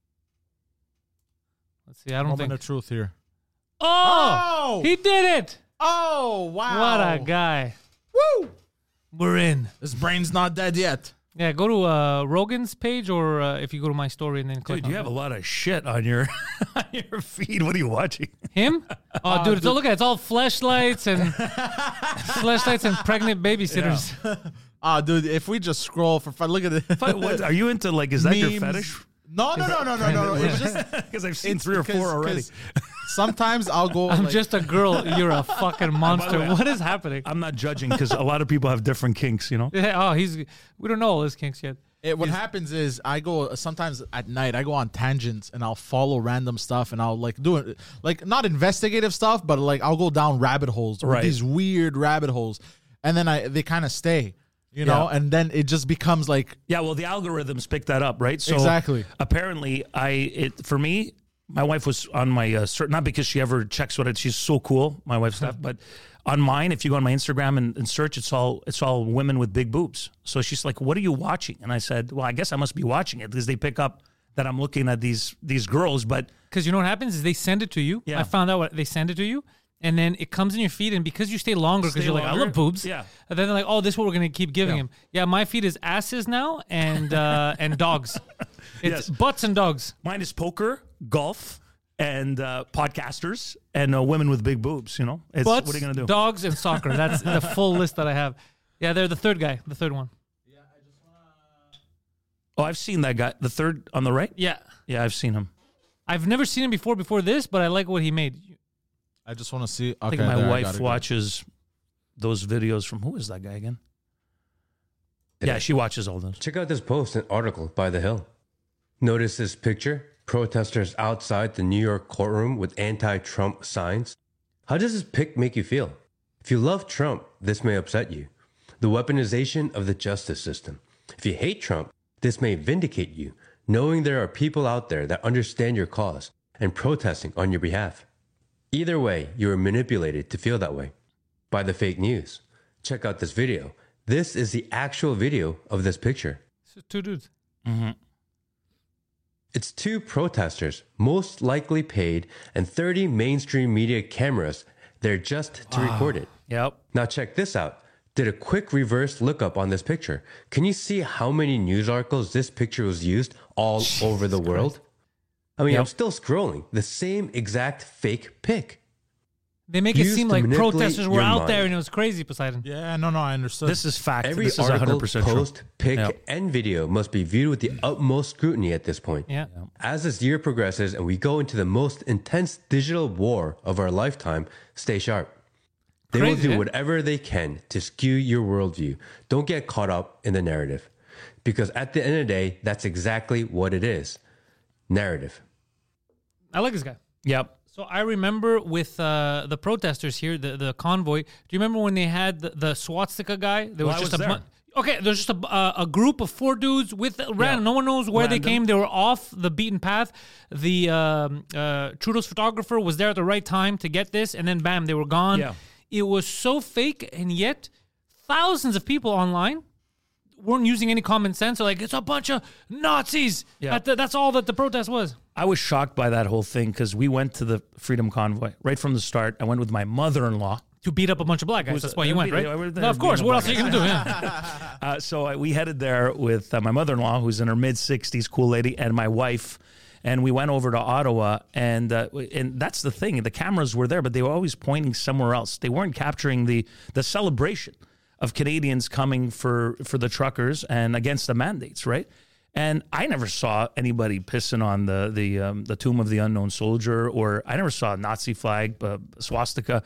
Let's see. I don't Moment think. of truth here. Oh, Oh! he did it! Oh, wow. What a guy! Woo! We're in. His brain's not dead yet. Yeah, go to uh, Rogan's page, or uh, if you go to my story and then click Dude, on you have it. a lot of shit on your on your feed. What are you watching? Him? Oh, dude, it's all, look at it. It's all fleshlights and fleshlights and pregnant babysitters. Ah, dude, if we just scroll for fun, look at it. But what, are you into, like, is that your Memes. fetish? No, no, no, no, no, no, no. It's just Because I've seen it's three or because- four already. 'cause Sometimes I'll go. I'm like, just a girl. You're a fucking monster. way, What is happening? I'm not judging because a lot of people have different kinks, you know? Yeah, oh, he's. We don't know all his kinks yet. It, what happens is I go sometimes at night. I go on tangents and I'll follow random stuff and I'll like do it like not investigative stuff, but like I'll go down rabbit holes, Right. these weird rabbit holes, and then I they kind of stay, you know, Yeah. and then it just becomes like Yeah, well, the algorithms pick that up, right? So Exactly. Apparently, I it for me, my wife was on my uh, cert, not because she ever checks what it. She's so cool, my wife's stuff, but on mine, if you go on my Instagram and, and search, it's all it's all women with big boobs. So she's like, "What are you watching?" And I said, "Well, I guess I must be watching it because they pick up that I'm looking at these these girls." But Because you know what happens is they send it to you. Yeah. I found out what they send it to you, and then it comes in your feed, and because you stay longer, because Stay you're like, I longer. love boobs. Yeah. And then they're like, oh, this is what we're gonna keep giving Yeah. him. Yeah, my feed is asses now and uh, and dogs. It's Yes. butts and dogs. mine is poker, golf, and uh, podcasters, and uh, women with big boobs. You know, it's, Butts, what are you gonna do? dogs, and soccer. That's the full list that I have. Yeah, they're the third guy, the third one. Oh, I've seen that guy, the third on the right. Yeah, Yeah, I've seen him. I've never seen him before before this, but I like what he made. I just want to see. I Okay, think my there, I wife got it. watches those videos from who is that guy again? Yeah, she watches all those. Check out this post and article by The Hill. Notice this picture? Protesters outside the New York courtroom with anti-Trump signs. How does this pic make you feel? If you love Trump, this may upset you. The weaponization of the justice system. If you hate Trump, this may vindicate you, knowing there are people out there that understand your cause and protesting on your behalf. Either way, you are manipulated to feel that way. by the fake news. Check out this video. This is the actual video of this picture. So two dudes. Mm-hmm. It's two protesters, most likely paid, and thirty mainstream media cameras there just to record it. Yep. Now check this out. Did a quick reverse lookup on this picture. Can you see how many news articles this picture was used all Jesus over the world? Christ. I mean, yep. I'm still scrolling. The same exact fake pic. They make Used it seem to like manipulate protesters were your out mind. there and it was crazy, Poseidon. Yeah, no, no, I understood. This is fact. Every this is article, one hundred percent post, true. pic, Yep. and video must be viewed with the utmost scrutiny at this point. Yeah. As this year progresses and we go into the most intense digital war of our lifetime, stay sharp. They Crazy, will do eh? whatever they can to skew your worldview. Don't get caught up in the narrative. Because at the end of the day, that's exactly what it is. Narrative. I like this guy. Yep. So I remember with uh, the protesters here, the, the convoy. Do you remember when they had the, the swastika guy? There Well, was I just was a there. bu- okay. There's just a, a a group of four dudes with random. No one knows where they Random. came. They were off the beaten path. The um, uh, Trudeau's photographer was there at the right time to get this, and then bam, they were gone. Yeah. It was so fake, and yet thousands of people online weren't using any common sense. They're like, it's a bunch of Nazis. Yeah. At the, that's all that the protest was. I was shocked by that whole thing because we went to the Freedom Convoy right from the start. I went with my mother-in-law. To beat up a bunch of black guys. Who's- That's why you went, right? Yeah, we were there No, of course. beating What up else are you black going to do? Yeah. Uh, so I, we headed there with uh, my mother-in-law, who's in her mid-sixties, cool lady, and my wife. And we went over to Ottawa, and uh, and that's the thing. The cameras were there, but they were always pointing somewhere else. They weren't capturing the the celebration of Canadians coming for, for the truckers and against the mandates, right? And I never saw anybody pissing on the the um, the tomb of the unknown soldier, or I never saw a Nazi flag, uh, swastika.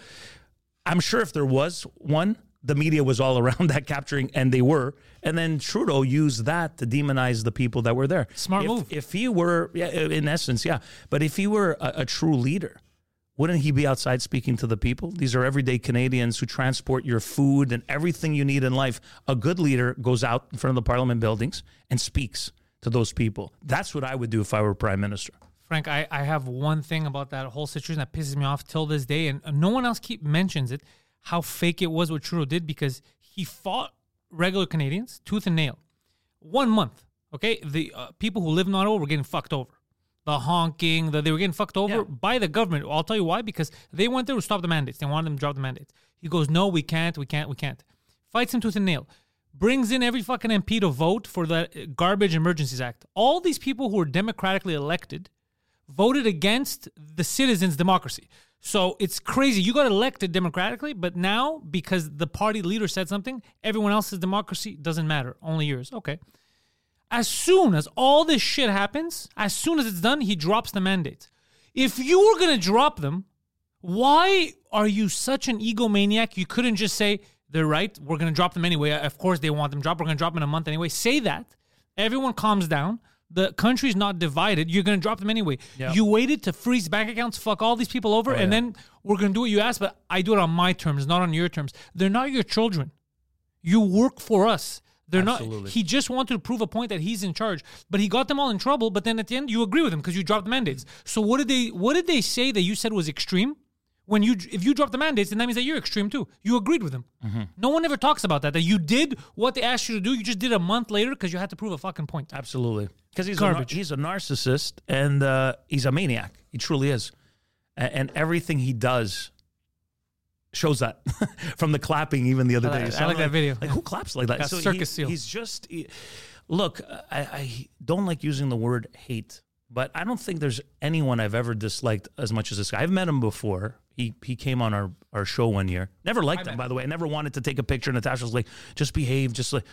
I'm sure if there was one, the media was all around that capturing, and they were. And then Trudeau used that to demonize the people that were there. Smart if, move. If he were, yeah, in essence, yeah. But if he were a, a true leader, wouldn't he be outside speaking to the people? These are everyday Canadians who transport your food and everything you need in life. A good leader goes out in front of the Parliament buildings and speaks to those people. That's what I would do if I were Prime Minister. Frank, I, I have one thing about that whole situation that pisses me off till this day, and no one else keep mentions it, how fake it was what Trudeau did, because he fought regular Canadians tooth and nail. One month, okay? The uh, people who live in Ottawa were getting fucked over. The honking, the, they were getting fucked over Yeah. by the government. I'll tell you why, because they went there to stop the mandates. They wanted them to drop the mandates. He goes, no, we can't, we can't, we can't. Fights him tooth and nail. Brings in every fucking M P to vote for the Garbage Emergencies Act. All these people who were democratically elected voted against the citizens' democracy. So it's crazy. You got elected democratically, but now because the party leader said something, everyone else's democracy doesn't matter. Only yours. Okay. As soon as all this shit happens, as soon as it's done, he drops the mandates. If you were going to drop them, why are you such an egomaniac? You couldn't just say, they're right, we're going to drop them anyway. Of course they want them dropped. We're going to drop them in a month anyway. Say that. Everyone calms down. The country's not divided. You're going to drop them anyway. Yep. You waited to freeze bank accounts, fuck all these people over, Oh, and yeah. then we're going to do what you asked, but I do it on my terms, not on your terms. They're not your children. You work for us. They're Absolutely. not. He just wanted to prove a point that he's in charge, but he got them all in trouble. But then at the end, you agree with him because you dropped the mandates. So what did they? What did they say that you said was extreme? When you, if you drop the mandates, then that means that you're extreme too. You agreed with them. Mm-hmm. No one ever talks about that. That you did what they asked you to do. You just did a month later because you had to prove a fucking point. Absolutely. Because he's, a nar- Garbage. he's a narcissist and uh, he's a maniac. He truly is. A- and everything he does shows that. From the clapping even the other I like- day. I It sounded like that video. Like, who claps like that? Got circus he- seal. He's just... he- look, I, I don't like using the word hate, but I don't think there's anyone I've ever disliked as much as this guy. I've met him before. He he came on our, our show one year. Never liked him, by the way. I never wanted to take a picture. Natasha was like, just behave, just like...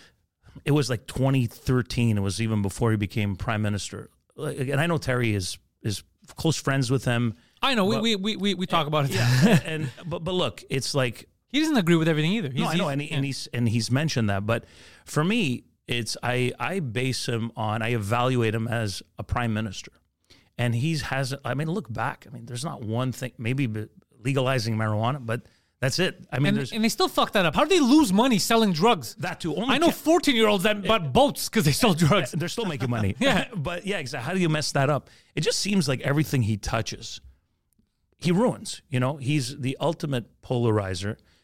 It was like twenty thirteen. It was even before he became prime minister. Like, and I know Terry is is close friends with him. I know. But- we, we we we talk about it. Yeah, and but but look, it's like He doesn't agree with everything either. He's, no, I know, he's- and, he, yeah. and he's and he's mentioned that. But for me, it's I I base him on I evaluate him as a prime minister, and he's has. I mean, look back. I mean, there's not one thing. Maybe legalizing marijuana, but that's it. I mean, and, there's and they still fuck that up. How do they lose money selling drugs? that too. Only I know ca- fourteen-year-olds that bought boats because they sold drugs. They're still making money. Yeah. But yeah, exactly. How do you mess that up? It just seems like everything he touches, he ruins. You know, he's the ultimate polarizer.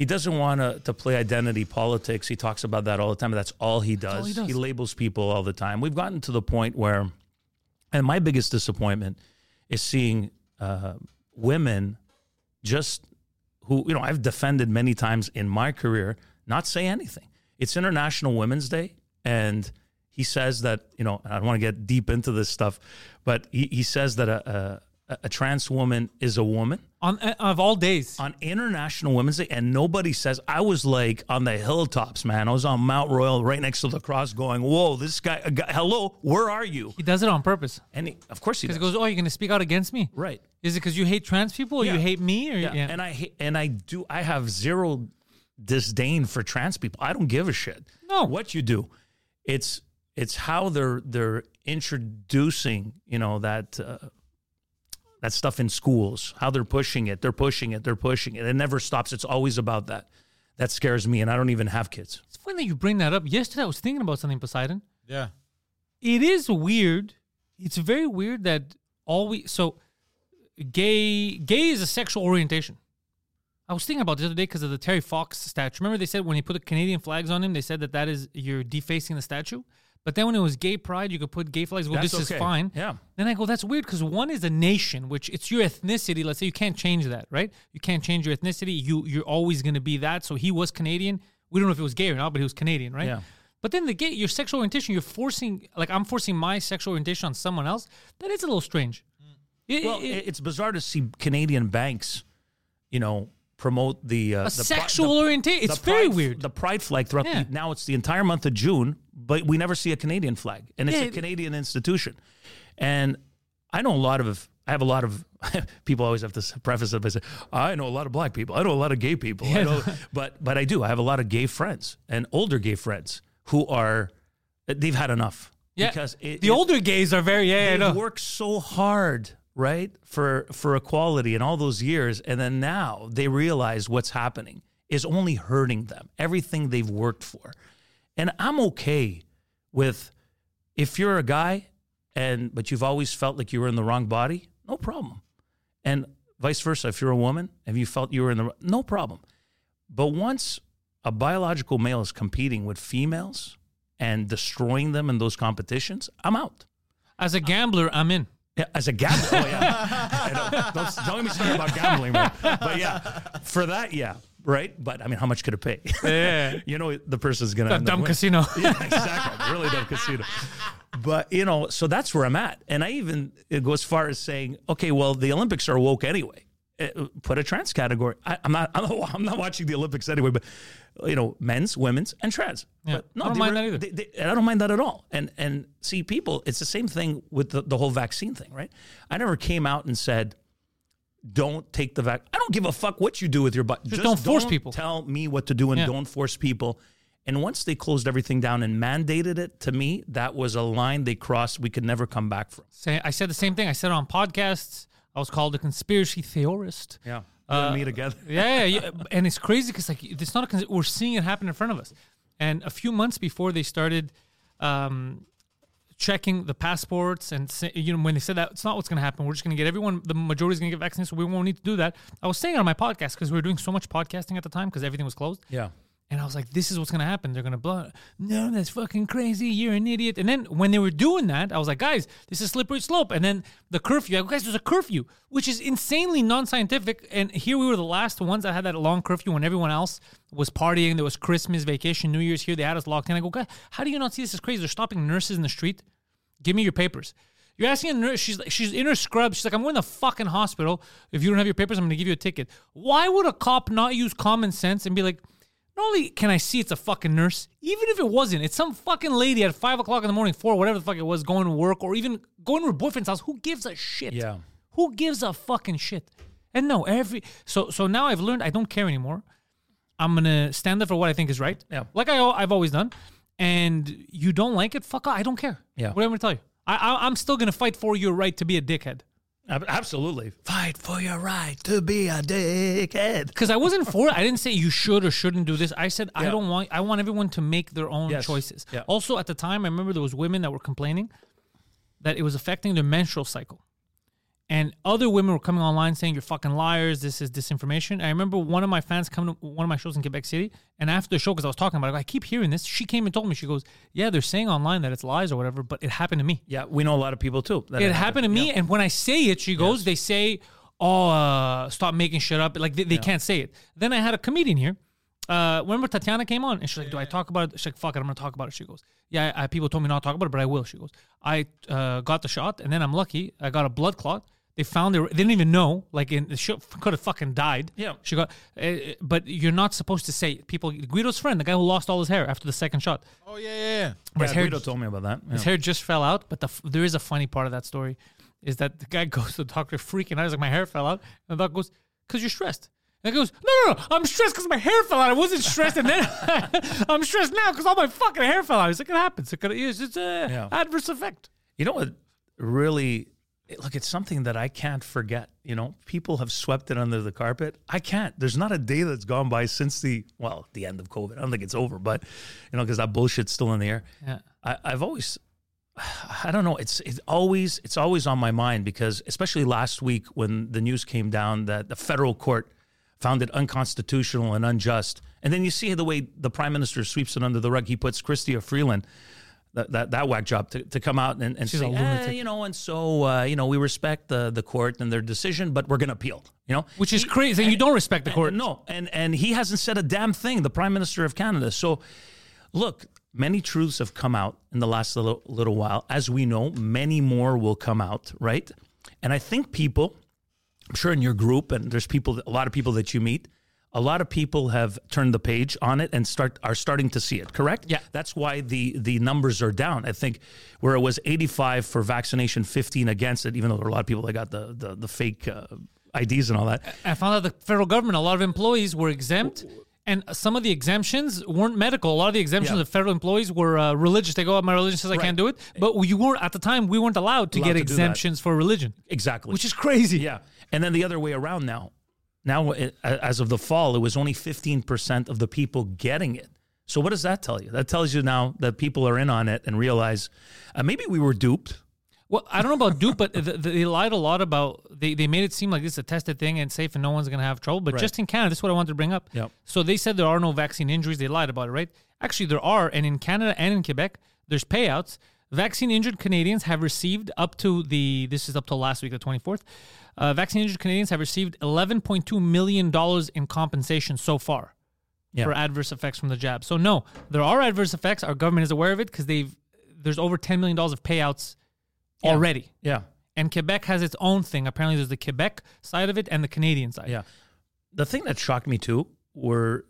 he doesn't want to to play identity politics. He talks about that all the time. That's all he does. all he does. He labels people all the time. We've gotten to the point where, and my biggest disappointment is seeing uh, women just who, you know, I've defended many times in my career, not say anything. It's International Women's Day, and he says that, you know, I don't want to get deep into this stuff, but he, he says that a, a, a trans woman is a woman. On uh, of all days. On International Women's Day, and nobody says, I was like on the hilltops, man. I was on Mount Royal right next to the cross going, whoa, this guy, guy hello, where are you? He does it on purpose. And he, of course he does. Because he goes, oh, you're going to speak out against me? Right. Is it because you hate trans people or Yeah. you hate me? Or Yeah. yeah. And I hate, and I do, I have zero disdain for trans people. I don't give a shit. No. What you do. It's, it's how they're, they're introducing, you know, that, uh, that stuff in schools, how they're pushing it, they're pushing it, they're pushing it. It never stops. It's always about that. That scares me, and I don't even have kids. It's funny that you bring that up. Yesterday, I was thinking about something, Poseidon. Yeah. It is weird. It's very weird that all we so gay gay is a sexual orientation. I was thinking about this the other day because of the Terry Fox statue. Remember they said when he put the Canadian flags on him, they said that that is you're defacing the statue. But then when it was gay pride, you could put gay flags. Well, That's this okay. is fine. Yeah. Then I go, that's weird because one is a nation, which it's your ethnicity. Let's say you can't change that, right? You can't change your ethnicity. You you're always going to be that. So he was Canadian. We don't know if it was gay or not, but he was Canadian, right? Yeah. But then the gay, your sexual orientation, you're forcing, like I'm forcing my sexual orientation on someone else. That is a little strange. It- Well, it- it's bizarre to see Canadian banks, you know, promote the uh, a the sexual the- orientation. It's the very pride- weird. The pride flag throughout Yeah. the, now it's the entire month of June, but we never see a Canadian flag, and it's Yeah. a Canadian institution. And I know a lot of, I have a lot of people always have to preface it by saying, I know a lot of black people, I know a lot of gay people, I know, but but I do. I have a lot of gay friends and older gay friends who are, they've had enough. yeah. Because it, the it- older gays are very, yeah, yeah, I they've know. worked so hard, right, for for equality in all those years, and then now they realize what's happening is only hurting them. Everything they've worked for, and I'm okay with if you're a guy, and but you've always felt like you were in the wrong body, no problem, and vice versa. If you're a woman and you felt you were in the no problem, but once a biological male is competing with females and destroying them in those competitions, I'm out. As a gambler, I'm in. Yeah, as a gambler, oh yeah. I know. Don't, don't get me started about gambling, right? But yeah, for that, yeah, right. But I mean, how much could it pay? Yeah. You know, the person's gonna That end up dumb winning. casino. Yeah, exactly. Really dumb casino. But you know, so that's where I'm at, and I even go as far as saying, okay, well, the Olympics are woke anyway. Uh, Put a trans category. I, I'm not. I'm not, I'm not watching the Olympics anyway, but you know, men's, women's, and trans. Yeah. But no, I don't they mind were- that either. they- they- and I don't mind that at all. And and see, people, it's the same thing with the, the whole vaccine thing, right? I never came out and said, don't take the vaccine. I don't give a fuck what you do with your body. Just don't force people. Tell me what to do and Yeah. don't force people. And once they closed everything down and mandated it, to me, that was a line they crossed we could never come back from. Say, I said the same thing. I said it on podcasts. I was called a conspiracy theorist. Yeah. You and me together. Yeah, yeah, yeah. And it's crazy because like it's not a cons- we're seeing it happen in front of us. And a few months before they started um, checking the passports and say, you know when they said that it's not what's going to happen, we're just going to get everyone, the majority is going to get vaccinated, so we won't need to do that. I was saying it on my podcast because we were doing so much podcasting at the time because everything was closed. Yeah. And I was like, this is what's going to happen. They're going to blow. No, that's fucking crazy. You're an idiot. And then when they were doing that, I was like, guys, this is a slippery slope. And then the curfew, I go, guys, there's a curfew, which is insanely non-scientific. And here we were the last ones that had that long curfew when everyone else was partying. There was Christmas, vacation, New Year's here. They had us locked in. I go, guys, how do you not see this is crazy? They're stopping nurses in the street. Give me your papers. You're asking a nurse, she's like, she's in her scrubs. She's like, I'm going to the fucking hospital. If you don't have your papers, I'm going to give you a ticket. Why would a cop not use common sense and be like, not only can I see it's a fucking nurse, even if it wasn't, it's some fucking lady at five o'clock in the morning, four, whatever the fuck it was, going to work or even going to her boyfriend's house. Who gives a shit? Yeah. Who gives a fucking shit? And no, every so so now I've learned I don't care anymore. I'm gonna stand up for what I think is right. Yeah. Like I I've always done. And you don't like it, fuck off. I don't care. Yeah. What am I gonna tell you? I, I I'm still gonna fight for your right to be a dickhead. Ab- Absolutely. Fight for your right to be a dickhead. Because I wasn't for it. I didn't say you should or shouldn't do this. I said I Yeah. don't want. I want everyone to make their own Yes. choices. Yeah. Also, at the time, I remember there was women that were complaining that it was affecting their menstrual cycle, And other women were coming online saying, you're fucking liars. This is disinformation. I remember one of my fans coming to one of my shows in Quebec City. And after the show, because I was talking about it, I keep hearing this. She came and told me, she goes, yeah, they're saying online that it's lies or whatever, but it happened to me. Yeah, we know a lot of people too. That It happened to me. Yeah. And when I say it, she goes, Yes. they say, oh, uh, stop making shit up. Like they, they Yeah. can't say it. Then I had a comedian here. Uh, remember Tatiana came on and she's like, do I talk about it? She's like, fuck it, I'm going to talk about it. She goes, yeah, I, people told me not to talk about it, but I will. She goes, I uh, got the shot and then I'm lucky. I got a blood clot. They found it. They didn't even know. Like, in, the shit could have fucking died. Yeah. She got, uh, but you're not supposed to say it. People, Guido's friend, the guy who lost all his hair after the second shot. Oh yeah, yeah, yeah. Yeah, His hair Guido just- told me about that. His Yeah. hair just fell out, but the f- there is a funny part of that story, is that the guy goes to the doctor freaking out. He's like, my hair fell out, and the doctor goes, because you're stressed. And he goes, no, no, no, I'm stressed because my hair fell out. I wasn't stressed, and then I'm stressed now because all my fucking hair fell out. He's like, it happens. It could, it's it's a Yeah. adverse effect. You know what really, look, it's something that I can't forget. You know, people have swept it under the carpet. I can't. There's not a day that's gone by since the, well, the end of COVID. I don't think it's over, but, you know, because that bullshit's still in the air. Yeah. I, I've always, I don't know. It's it's always it's always on my mind because, especially last week when the news came down that the federal court found it unconstitutional and unjust, and then you see the way the prime minister sweeps it under the rug. He puts Chrystia Freeland, that that, that whack job, to, to come out and, and She's a say, lunatic. eh, you know, and so uh, you know, we respect the the court and their decision, but we're going to appeal. You know, Which is He- crazy. And you don't respect the and- court. No, and and he hasn't said a damn thing. The prime minister of Canada. So, look, many truths have come out in the last little, little while. As we know, many more will come out, right? And I think people, I'm sure in your group, and there's people, a lot of people that you meet, a lot of people have turned the page on it and start are starting to see it, correct? Yeah. That's why the the numbers are down. I think where it was eighty-five for vaccination, fifteen against it, even though there are a lot of people that got the, the, the fake uh, I Ds and all that. I found out the federal government, a lot of employees were exempt. And some of the exemptions weren't medical. A lot of the exemptions Yeah. of federal employees were uh, religious. They go, oh, my religion says I Right. can't do it. But you weren't, at the time, we weren't allowed to Allowed get to do that. exemptions for religion, Exactly. which is crazy. Yeah. And then the other way around now. Now, it, as of the fall, it was only fifteen percent of the people getting it. So what does that tell you? That tells you now that people are in on it and realize uh, maybe we were duped. Well, I don't know about Duke, but th- th- they lied a lot about, they, they made it seem like this is a tested thing and safe and no one's going to have trouble. But Right. just in Canada, this is what I wanted to bring up. Yep. So they said there are no vaccine injuries. They lied about it, right? Actually, there are. And in Canada and in Quebec, there's payouts. Vaccine injured Canadians have received up to the, this is up to last week, the twenty-fourth. Uh, vaccine injured Canadians have received eleven point two million dollars in compensation so far Yeah. for adverse effects from the jab. So no, there are adverse effects. Our government is aware of it because they've, there's over ten million dollars of payouts Yeah. already. Yeah. And Quebec has its own thing. Apparently, there's the Quebec side of it and the Canadian side. Yeah. The thing that shocked me too were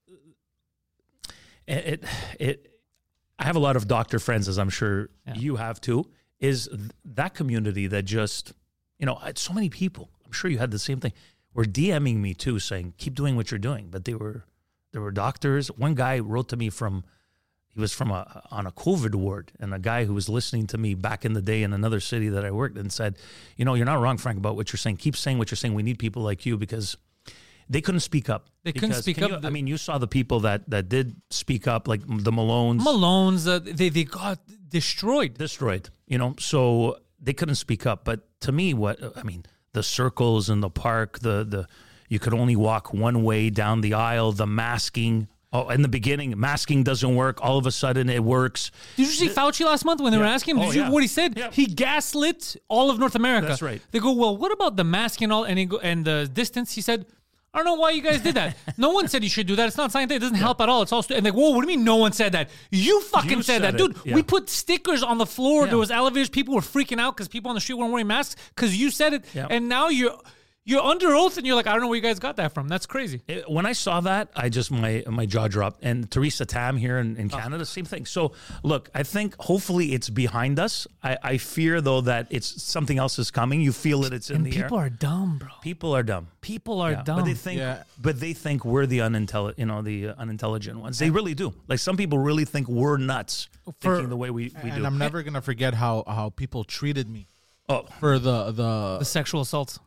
it, it, it I have a lot of doctor friends, as I'm sure Yeah. you have too, is th- that community that just, you know, I- so many people, I'm sure you had the same thing, were DMing me too saying, keep doing what you're doing. But they were, there were doctors. One guy wrote to me from, he was from a, on a COVID ward, and a guy who was listening to me back in the day in another city that I worked and said, you know, you're not wrong, Frank, about what you're saying. Keep saying what you're saying. We need people like you, because they couldn't speak up. They couldn't Because speak can up. you- I mean, you saw the people that, that did speak up, like the Malones. Malone's, uh, they, they got destroyed. destroyed, you know, so they couldn't speak up. But to me, what, I mean, the circles in the park, the, the, you could only walk one way down the aisle, the masking. Oh, in the beginning, masking doesn't work. All of a sudden it works. Did you see Fauci last month when they were Yeah. asking him? Did Oh, you yeah. hear what he said? Yeah. He gaslit all of North America. That's right. They go, well, what about the mask and all and, he go, and the distance? He said, I don't know why you guys did that. No one said you should do that. It's not scientific. It doesn't help at all. It's all stu-. And like, whoa, what do you mean no one said that? You fucking You said, said that. it. Dude, Yeah. we put stickers on the floor. Yeah. There was elevators. People were freaking out because people on the street weren't wearing masks because you said it. Yeah. And now you're you're under oath and you're like, I don't know where you guys got that from. That's crazy. It- when I saw that, I just, my my jaw dropped. And Theresa Tam here in, in Canada, same thing. So look, I think hopefully it's behind us. I, I fear though that it's something else is coming. You feel it, it's in And the people air. are dumb, bro. People are dumb. People are Yeah, dumb. But they think, Yeah. but they think we're the unintelligent, you know, the uh, unintelligent ones. They really do. Like some people really think we're nuts, For- thinking the way we, we And do. I'm never gonna forget how how people treated me oh, for the the. the sexual assaults.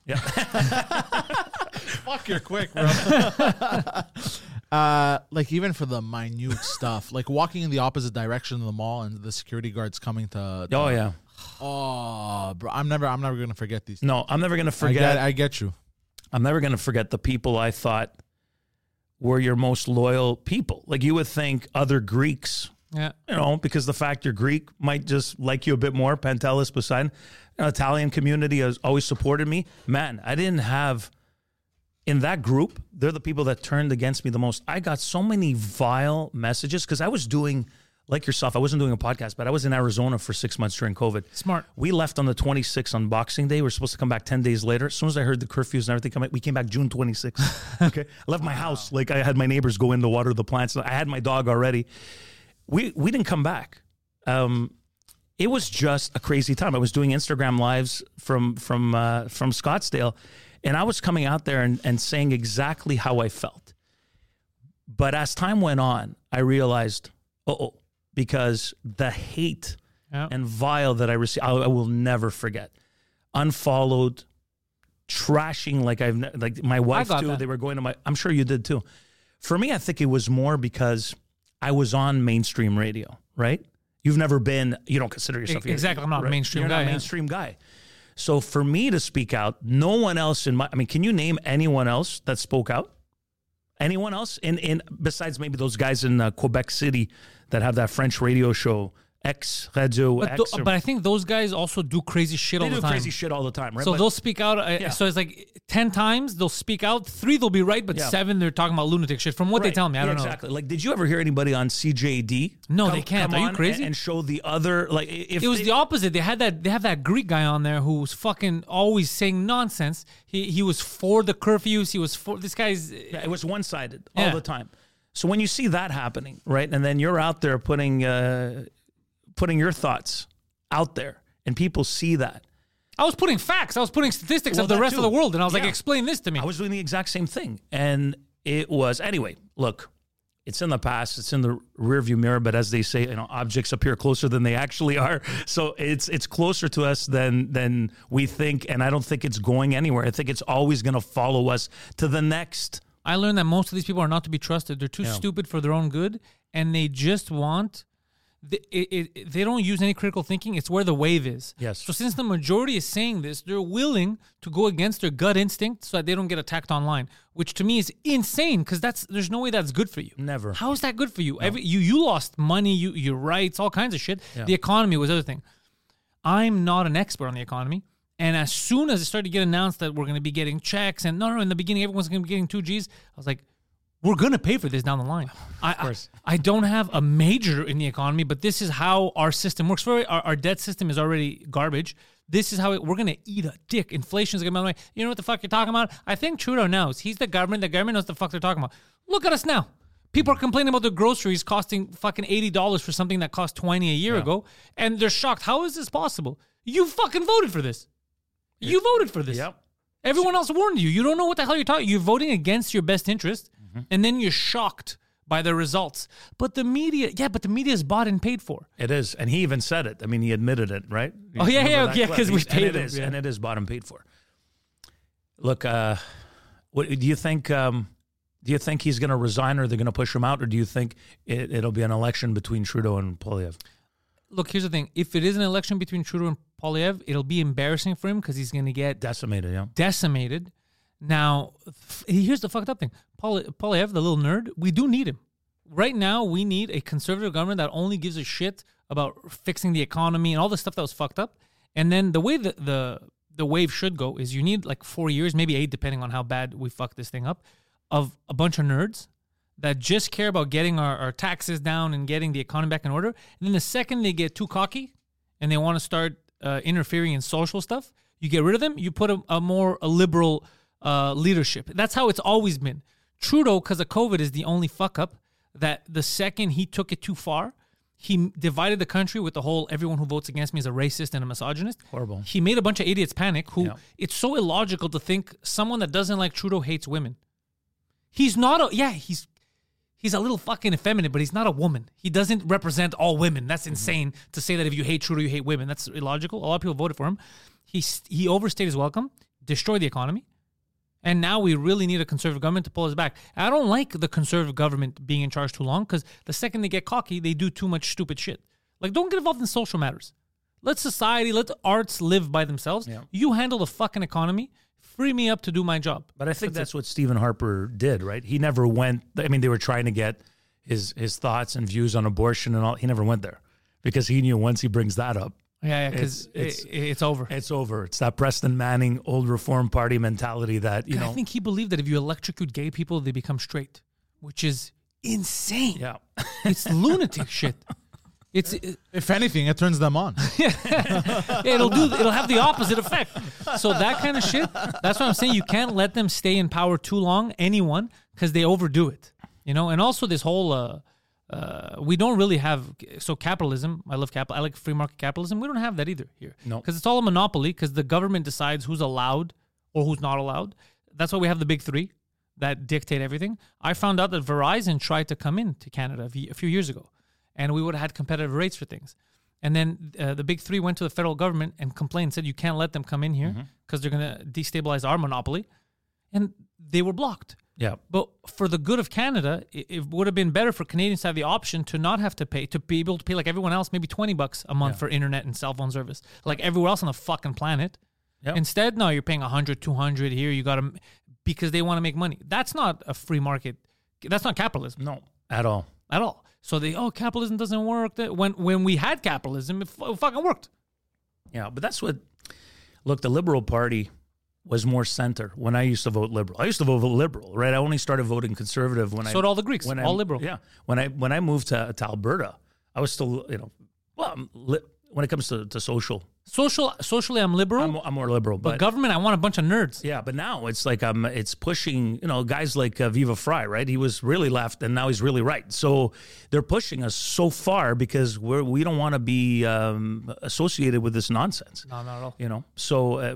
Fuck, you're quick, bro. uh, like even for the minute stuff, like walking in the opposite direction of the mall and the security guards coming to. oh yeah. Oh, bro, I'm never, I'm never gonna forget these. No, I'm never going to I forget. get, I get you. I'm never going to forget the people I thought were your most loyal people. Like you would think other Greeks, Yeah. you know, because the fact you're Greek might just like you a bit more. Pantelis, Poseidon, you know, Italian community has always supported me. Man, I didn't have, in that group, they're the people that turned against me the most. I got so many vile messages because I was doing, like yourself, I wasn't doing a podcast, but I was in Arizona for six months during COVID. Smart. We left on the twenty-sixth on Boxing Day. We were supposed to come back ten days later. As soon as I heard the curfews and everything come out, we came back June twenty-sixth. Okay. I left my house. Like I had my neighbors go in to water the plants. I had my dog already. We we didn't come back. Um, it was just a crazy time. I was doing Instagram lives from from uh, from Scottsdale, and I was coming out there and, and saying exactly how I felt. But as time went on, I realized, uh-oh, because the hate Yeah. and vile that I received, I, I will never forget. Unfollowed, trashing like I've ne- like my wife got too. that. They were going to my. I'm sure you did too. For me, I think it was more because I was on mainstream radio. Right? You've never been. You don't consider yourself E- exactly. I'm not a right? mainstream You're guy, Not a yeah. mainstream guy. So for me to speak out, no one else in my. I mean, can you name anyone else that spoke out? Anyone else in in besides maybe those guys in uh, Quebec City that have that French radio show, X Radio But, X? th- or- but I think those guys also do crazy shit they all the do time. crazy shit all the time, right? So But- they'll speak out. Uh, Yeah. So it's like ten times they'll speak out. Three they'll be right, but Yeah. seven they're talking about lunatic shit. From what they Right. tell me, I Yeah, don't know. exactly. Like, did you ever hear anybody on C J D? No, come- they can't. come Are you on crazy? And, and show the other like if It was they- the opposite. They had that. They have that Greek guy on there who was fucking always saying nonsense. He he was for the curfews. He was for this guy's. Yeah, it was one sided Yeah. all the time. So when you see that happening, right, and then you're out there putting uh, putting your thoughts out there, and people see that. I was putting facts. I was putting statistics Well, of the that rest of too. the world, and I was like, Yeah. explain this to me. I was doing the exact same thing, and it was anyway. Look, it's in the past. It's in the rearview mirror. But as they say, you know, objects appear closer than they actually are. So it's it's closer to us than than we think, and I don't think it's going anywhere. I think it's always going to follow us to the next. I learned that most of these people are not to be trusted. They're too stupid for their own good, and they just want. They, it, it, they don't use any critical thinking. It's where the wave is. Yes. So since the majority is saying this, they're willing to go against their gut instinct so that they don't get attacked online, which to me is insane because that's there's no way that's good for you. Never. How is that good for you? Every, you you lost money, you your rights, all kinds of shit. The economy was the other thing. I'm not an expert on the economy. And as soon as it started to get announced that we're going to be getting checks, and no, no, in the beginning, everyone's going to be getting two G's, I was like, we're going to pay for this down the line. I, course. I, I don't have a major in the economy, but this is how our system works. For our, our debt system is already garbage. This is how it, we're going to eat a dick. Inflation is going to be on the way. You know what the fuck you're talking about? I think Trudeau knows. He's the government. The government knows the fuck they're talking about. Look at us now. People are complaining about their groceries costing fucking eighty dollars for something that cost twenty a year ago, and they're shocked. How is this possible? You fucking voted for this. You voted for this. Yep. Everyone else warned you. You don't know what the hell you're talking. You're voting against your best interest, Mm-hmm. and then you're shocked by the results. But the media, yeah, but the media is bought and paid for. It is, and he even said it. I mean, he admitted it, right? Oh, yeah, Remember yeah, that yeah, clip? 'cause we He's- and paid it him, is, yeah. and it is bought and paid for. Look, uh, what do you think? Um, do you think he's going to resign, or they're going to push him out, or do you think it, it'll be an election between Trudeau and Poilievre? Look, here's the thing. If it is an election between Trudeau and Poilievre, it'll be embarrassing for him because he's going to get Decimated, yeah. decimated. Now, f- here's the fucked up thing. Poli- Poilievre, the little nerd, we do need him. Right now, we need a conservative government that only gives a shit about fixing the economy and all the stuff that was fucked up. And then the way that the the wave should go is you need like four years, maybe eight, depending on how bad we fuck this thing up, of a bunch of nerds that just care about getting our, our taxes down and getting the economy back in order. And then the second they get too cocky and they want to start uh, interfering in social stuff, you get rid of them, you put a, a more a liberal uh, leadership. That's how it's always been. Trudeau, because of COVID, is the only fuck up that the second he took it too far, he divided the country with the whole everyone who votes against me is a racist and a misogynist. Horrible. He made a bunch of idiots panic who Yeah. it's so illogical to think someone that doesn't like Trudeau hates women. He's not a, yeah, he's he's a little fucking effeminate, but he's not a woman. He doesn't represent all women. That's insane to say that if you hate Trudeau, you hate women. That's illogical. A lot of people voted for him. He he overstayed his welcome, destroyed the economy, and now we really need a conservative government to pull us back. I don't like the conservative government being in charge too long because the second they get cocky, they do too much stupid shit. Like, don't get involved in social matters. Let society, let the arts live by themselves. Yeah. You handle the fucking economy. Free me up to do my job. But I think that's, that's what Stephen Harper did, right? He never went. I mean, they were trying to get his his thoughts and views on abortion and all. He never went there because he knew once he brings that up, Yeah, yeah, because It's- it's, it's over. it's over. It's that Preston Manning old Reform Party mentality that you know. I think he believed that if you electrocute gay people, they become straight, which is insane. yeah, It's lunatic shit. It's it, If anything, it turns them on. it'll do it'll have the opposite effect. So that kind of shit. That's what I'm saying. You can't let them stay in power too long. Anyone, because they overdo it. You know. And also this whole. Uh, uh, we don't really have so capitalism. I love capital. I like free market capitalism. We don't have that either here. No. Because it's all a monopoly. Because the government decides who's allowed or who's not allowed. That's why we have the big three that dictate everything. I found out that Verizon tried to come in to Canada a few- a few years ago, and we would have had competitive rates for things. And then uh, the big three went to the federal government and complained, said you can't let them come in here because they're going to destabilize our monopoly. And they were blocked. yeah. But for the good of Canada, it, it would have been better for Canadians to have the option to not have to pay, to be able to pay like everyone else, maybe twenty bucks a month for internet and cell phone service, like everywhere else on the fucking planet. Yep. Instead, no, you're paying one hundred, two hundred here. You got to, because they want to make money. That's not a free market. That's not capitalism No, at all. at all. So they, oh, capitalism doesn't work. That when when we had capitalism, it, f- it fucking worked. Yeah, but that's what. Look, the Liberal Party was more center when I used to vote Liberal. I used to vote Liberal, right? I only started voting Conservative when I. So did all the Greeks, when I- all liberal. Yeah, when I when I moved to, to Alberta, I was still you know, well, I'm li- when it comes to, to social, Social, socially, I'm liberal, I'm, I'm more liberal, but but. government, I want a bunch of nerds. Yeah, but now it's like um, it's pushing. You know, guys like uh, Viva Fry, right? He was really left, and now he's really right. So they're pushing us so far because we're we don't want to be um, associated with this nonsense. No, not at all. You know, so uh,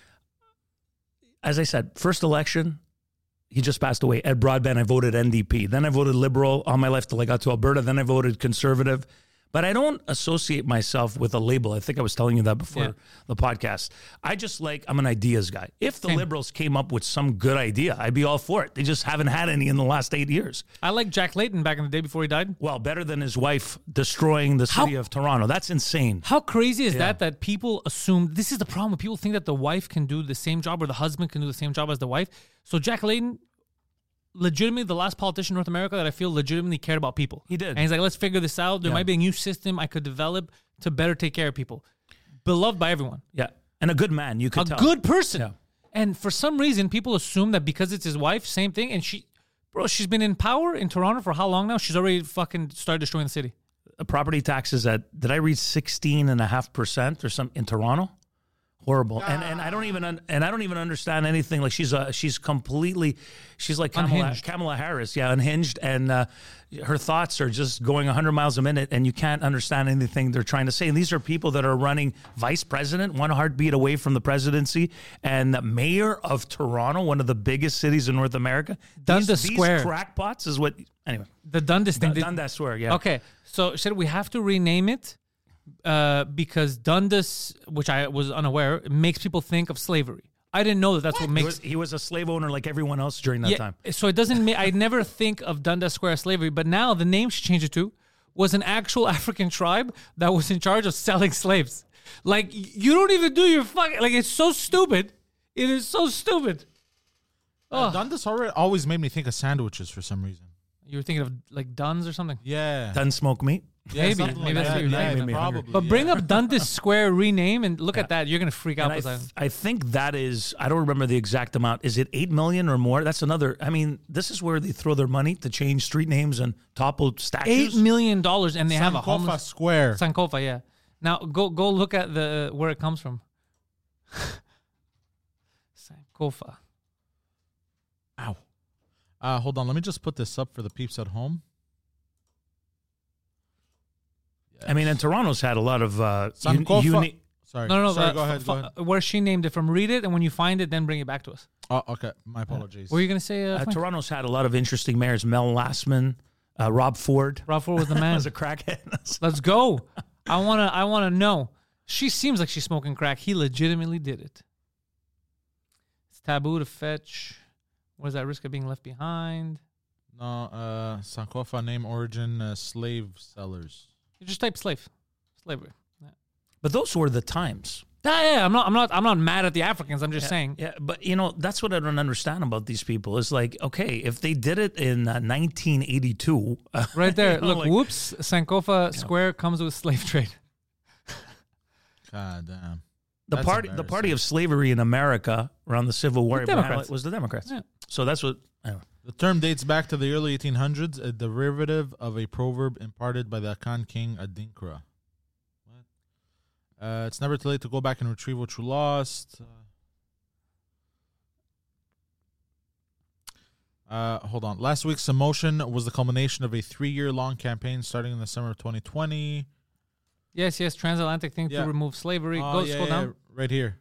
as I said, first election, he just passed away. Ed Broadbent, I voted N D P. Then I voted Liberal on my left till I got to Alberta. Then I voted Conservative. But I don't associate myself with a label. I think I was telling you that before Yeah. the podcast. I just like, I'm an ideas guy. If the Same. Liberals came up with some good idea, I'd be all for it. They just haven't had any in the last eight years. I like Jack Layton back in the day before he died. Well, better than his wife destroying the city How- of Toronto. That's insane. How crazy is that that people assume this is the problem? People think that the wife can do the same job or the husband can do the same job as the wife. So Jack Layton, legitimately the last politician in North America that I feel legitimately cared about people. He did. And he's like, let's figure this out. There Yeah. might be a new system I could develop to better take care of people. Beloved by everyone. Yeah. And a good man, you could A tell. good person. Yeah. And for some reason, people assume that because it's his wife, same thing. And she, bro, she's been in power in Toronto for how long now? She's already fucking started destroying the city. Property taxes at, did I read sixteen and a half percent or something in Toronto? Horrible. And and I don't even un, and I don't even understand anything. Like she's a, she's completely she's like Kamala, Unhinged. Kamala Harris, yeah, unhinged, and uh, her thoughts are just going one hundred miles a minute, and you can't understand anything they're trying to say. And these are people that are running vice president, one heartbeat away from the presidency, and the mayor of Toronto, one of the biggest cities in North America. Dundas these, these Square. crackpots is what. Anyway, The Dundas thing. Dun- Dundas Square, yeah. Okay, so should we have to rename it uh, because Dundas, which I was unaware, makes people think of slavery. I didn't know that that's what, He makes. was, he was a slave owner like everyone else during that yeah, time. So it doesn't. Ma- I never think of Dundas Square as slavery, but now the name she changed it to was an actual African tribe that was in charge of selling slaves. Like y- you don't even do your fucking like. It's so stupid. It is so stupid. Uh, Oh. Dundas already always made me think of sandwiches for some reason. You were thinking of like Duns or something. Yeah. Done smoke meat. Yeah, Maybe. something Maybe like that's that. what you're Yeah, thinking. Made me hungry. probably. But bring yeah. up Dundas Square rename and look at that. You're gonna freak out. And I, because th- I think that is, I don't remember the exact amount. Is it eight million or more? That's another, I mean, this is where they throw their money to change street names and topple statues. Eight million dollars, and they have a Sankofa homeless Square. Sankofa. Yeah. Now go go look at the where it comes from. Sankofa. Ow. Uh, hold on. Let me just put this up for the peeps at home. I mean, and Toronto's had a lot of uh, un- Sankofa. uni- Sorry. No, no, no. Sorry, uh, go ahead. f- Go f- ahead. Where she named it from. Read it, and when you find it, then bring it back to us. Oh, okay. My apologies. What were you gonna say? Uh, uh, Frank? Toronto's had a lot of interesting mayors. Mel Lastman, uh, Rob Ford. Rob Ford was the man. was a crackhead. Let's go. I wanna. I wanna know. She seems like she's smoking crack. He legitimately did it. It's taboo to fetch. What is that risk of being left behind? No, uh, Sankofa name origin uh, slave sellers. You just type slave, slavery. Yeah. But those were the times. Yeah, yeah, I'm not, I'm not, I'm not mad at the Africans. I'm just saying. Yeah, but you know that's what I don't understand about these people. Is like, okay, if they did it in uh, nineteen eighty-two, uh, Right there, you know, look, like- whoops, Sankofa Square comes with slave trade. God damn. the That's party, the embarrassing. party of slavery in America around the Civil War The Abraham Democrats. was the Democrats. Yeah. So that's what. Anyway. The term dates back to the early eighteen hundreds, a derivative of a proverb imparted by the Akan king Adinkra. What? Uh, it's never too late to go back and retrieve what you lost. Uh, uh, hold on. Last week's emotion was the culmination of a three-year-long campaign starting in the summer of twenty twenty. Yes, yes, transatlantic thing Yeah. to remove slavery. Oh, Go yeah, scroll yeah, down. right here.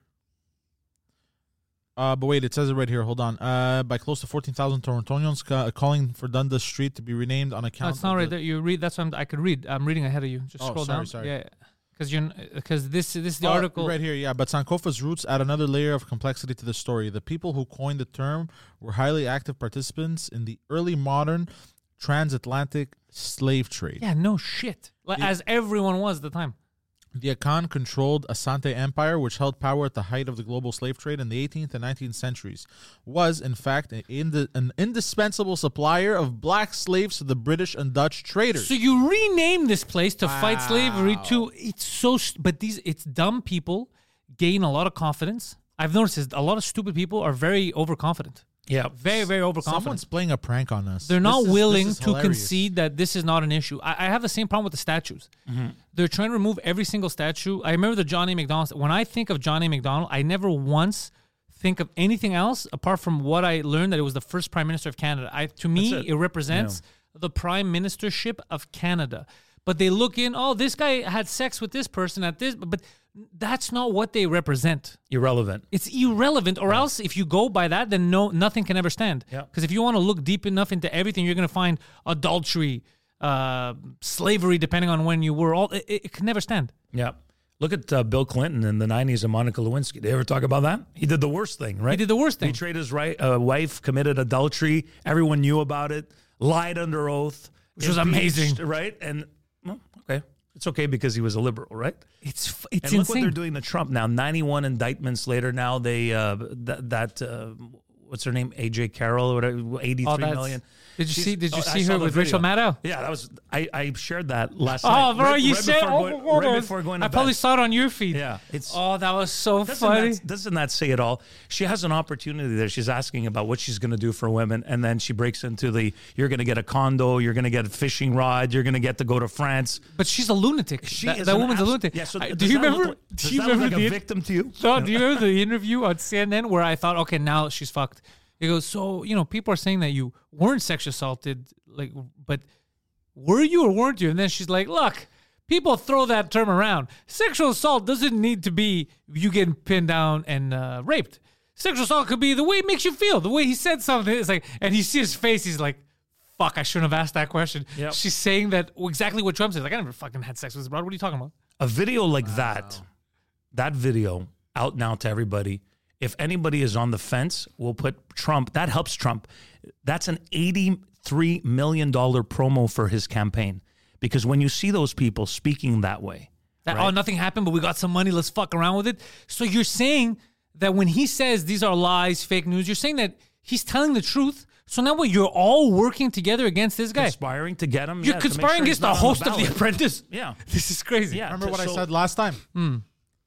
Uh, but wait, it says it right here. Hold on. Uh, by close to fourteen thousand Torontonians ca- calling for Dundas Street to be renamed on No, account. it's not of right the- there. You read. That's what I'm, I could read. I'm reading ahead of you. Just Oh, scroll sorry, down. sorry. Yeah, because you're because this this is the Oh, article. right here. Yeah, but Sankofa's roots add another layer of complexity to the story. The people who coined the term were highly active participants in the early modern transatlantic slave trade. Yeah, no shit. Like, The- as everyone was at the time. The Akan controlled Asante Empire, which held power at the height of the global slave trade in the eighteenth and nineteenth centuries, was, in fact, an, ind- an indispensable supplier of black slaves to the British and Dutch traders. So you rename this place to fight slavery to it's so st- but these it's dumb people gain a lot of confidence. I've noticed this, a lot of stupid people are very overconfident. Yeah, Very, very overconfident. Someone's playing a prank on us. They're not This is- willing this is to hilarious. concede that this is not an issue. I, I have the same problem with the statues. They're trying to remove every single statue. I remember the Johnny McDonald. When I think of Johnny McDonald, I never once think of anything else apart from what I learned that it was the first Prime Minister of Canada. I, to me, That's it. it. represents the Prime Ministership of Canada. But they look in, oh, this guy had sex with this person at this, but that's not what they represent. irrelevant. It's irrelevant, or else if you go by that, then no, nothing can ever stand. Yeah. Because if you want to look deep enough into everything, you're going to find adultery, uh, slavery, depending on when you were. All it, it can never stand. Yeah. Look at uh, Bill Clinton in the nineties and Monica Lewinsky. Did they ever talk about that? He did the worst thing, right? He did the worst thing. Betrayed his right, uh, wife, committed adultery. Everyone knew about it. Lied under oath. Which was impeached, amazing. Right? And, well, okay. It's okay because he was a liberal, right? It's f- it's and look what insane. they're doing to Trump now. ninety-one indictments later. Now they uh, that that uh, what's her name? A J Carroll or whatever. eighty-three Oh, that's- million. Did you She's- see? Did you oh, I see saw her the with video. Rachel Maddow? Yeah, that was I, I shared that last Oh, night. bro, right, you right said. before Oh, going, oh, right oh, before going to I probably bed. saw it on your feed. Yeah, it's Oh, that was so doesn't funny. that, doesn't that say it all? She has an opportunity there. She's asking about what she's going to do for women, and then she breaks into the: you're going to get a condo, you're going to get a fishing rod, you're going to get to go to France. But she's a lunatic. She that is that an woman's a abs- lunatic. Yeah. So I- does do you that look remember? like- do does you that look remember like the a victim to you? No, do you remember the interview on C N N where I thought, okay, now she's fucked. He goes, so you know, people are saying that you weren't sexually assaulted, like, but were you or weren't you? And then she's like, look, people throw that term around. Sexual assault doesn't need to be you getting pinned down and uh, raped. Sexual assault could be the way it makes you feel, the way he said something. It's like, and you see his face, he's like, fuck, I shouldn't have asked that question. Yep. She's saying that exactly what Trump said. Like, I never fucking had sex with this broad. What are you talking about? A video like that, that video out now to everybody. If anybody is on the fence, we'll put Trump. That helps Trump. That's an eighty-three million dollars promo for his campaign. Because when you see those people speaking that way, That, right? oh, nothing happened, but we got some money. Let's fuck around with it. So you're saying that when he says these are lies, fake news, you're saying that he's telling the truth. So now what? You're all working together against this guy. conspiring to get him. You're yeah, to make conspiring sure he's against the not on host of The ballot. Apprentice. Yeah. This is crazy. Yeah. Remember to- what I so- said last time?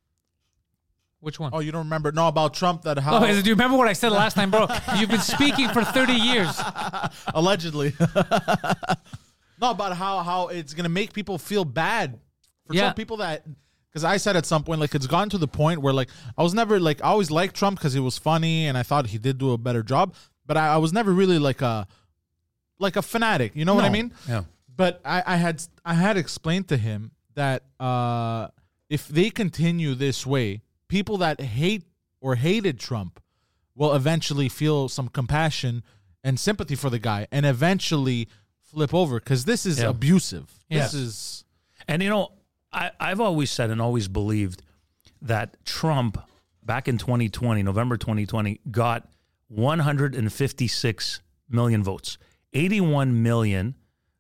Which one? Oh, you don't remember? No, about Trump, that how Oh, do you remember what I said last time, bro? You've been speaking for thirty years. allegedly. No, about how how it's gonna make people feel bad for Yeah. some people that. Because I said at some point, like, it's gotten to the point where, like, I was never, like, I always liked Trump because he was funny and I thought he did do a better job. But I, I was never really, like, a like a fanatic. You know what I No. mean? Yeah. But I, I had I had explained to him that uh, if they continue this way, people that hate or hated Trump will eventually feel some compassion and sympathy for the guy and eventually flip over because this is Yeah. abusive. This Yeah. is And, you know, I, I've always said and always believed that Trump, back in twenty twenty, November twenty twenty, got one hundred fifty-six million votes. eighty-one million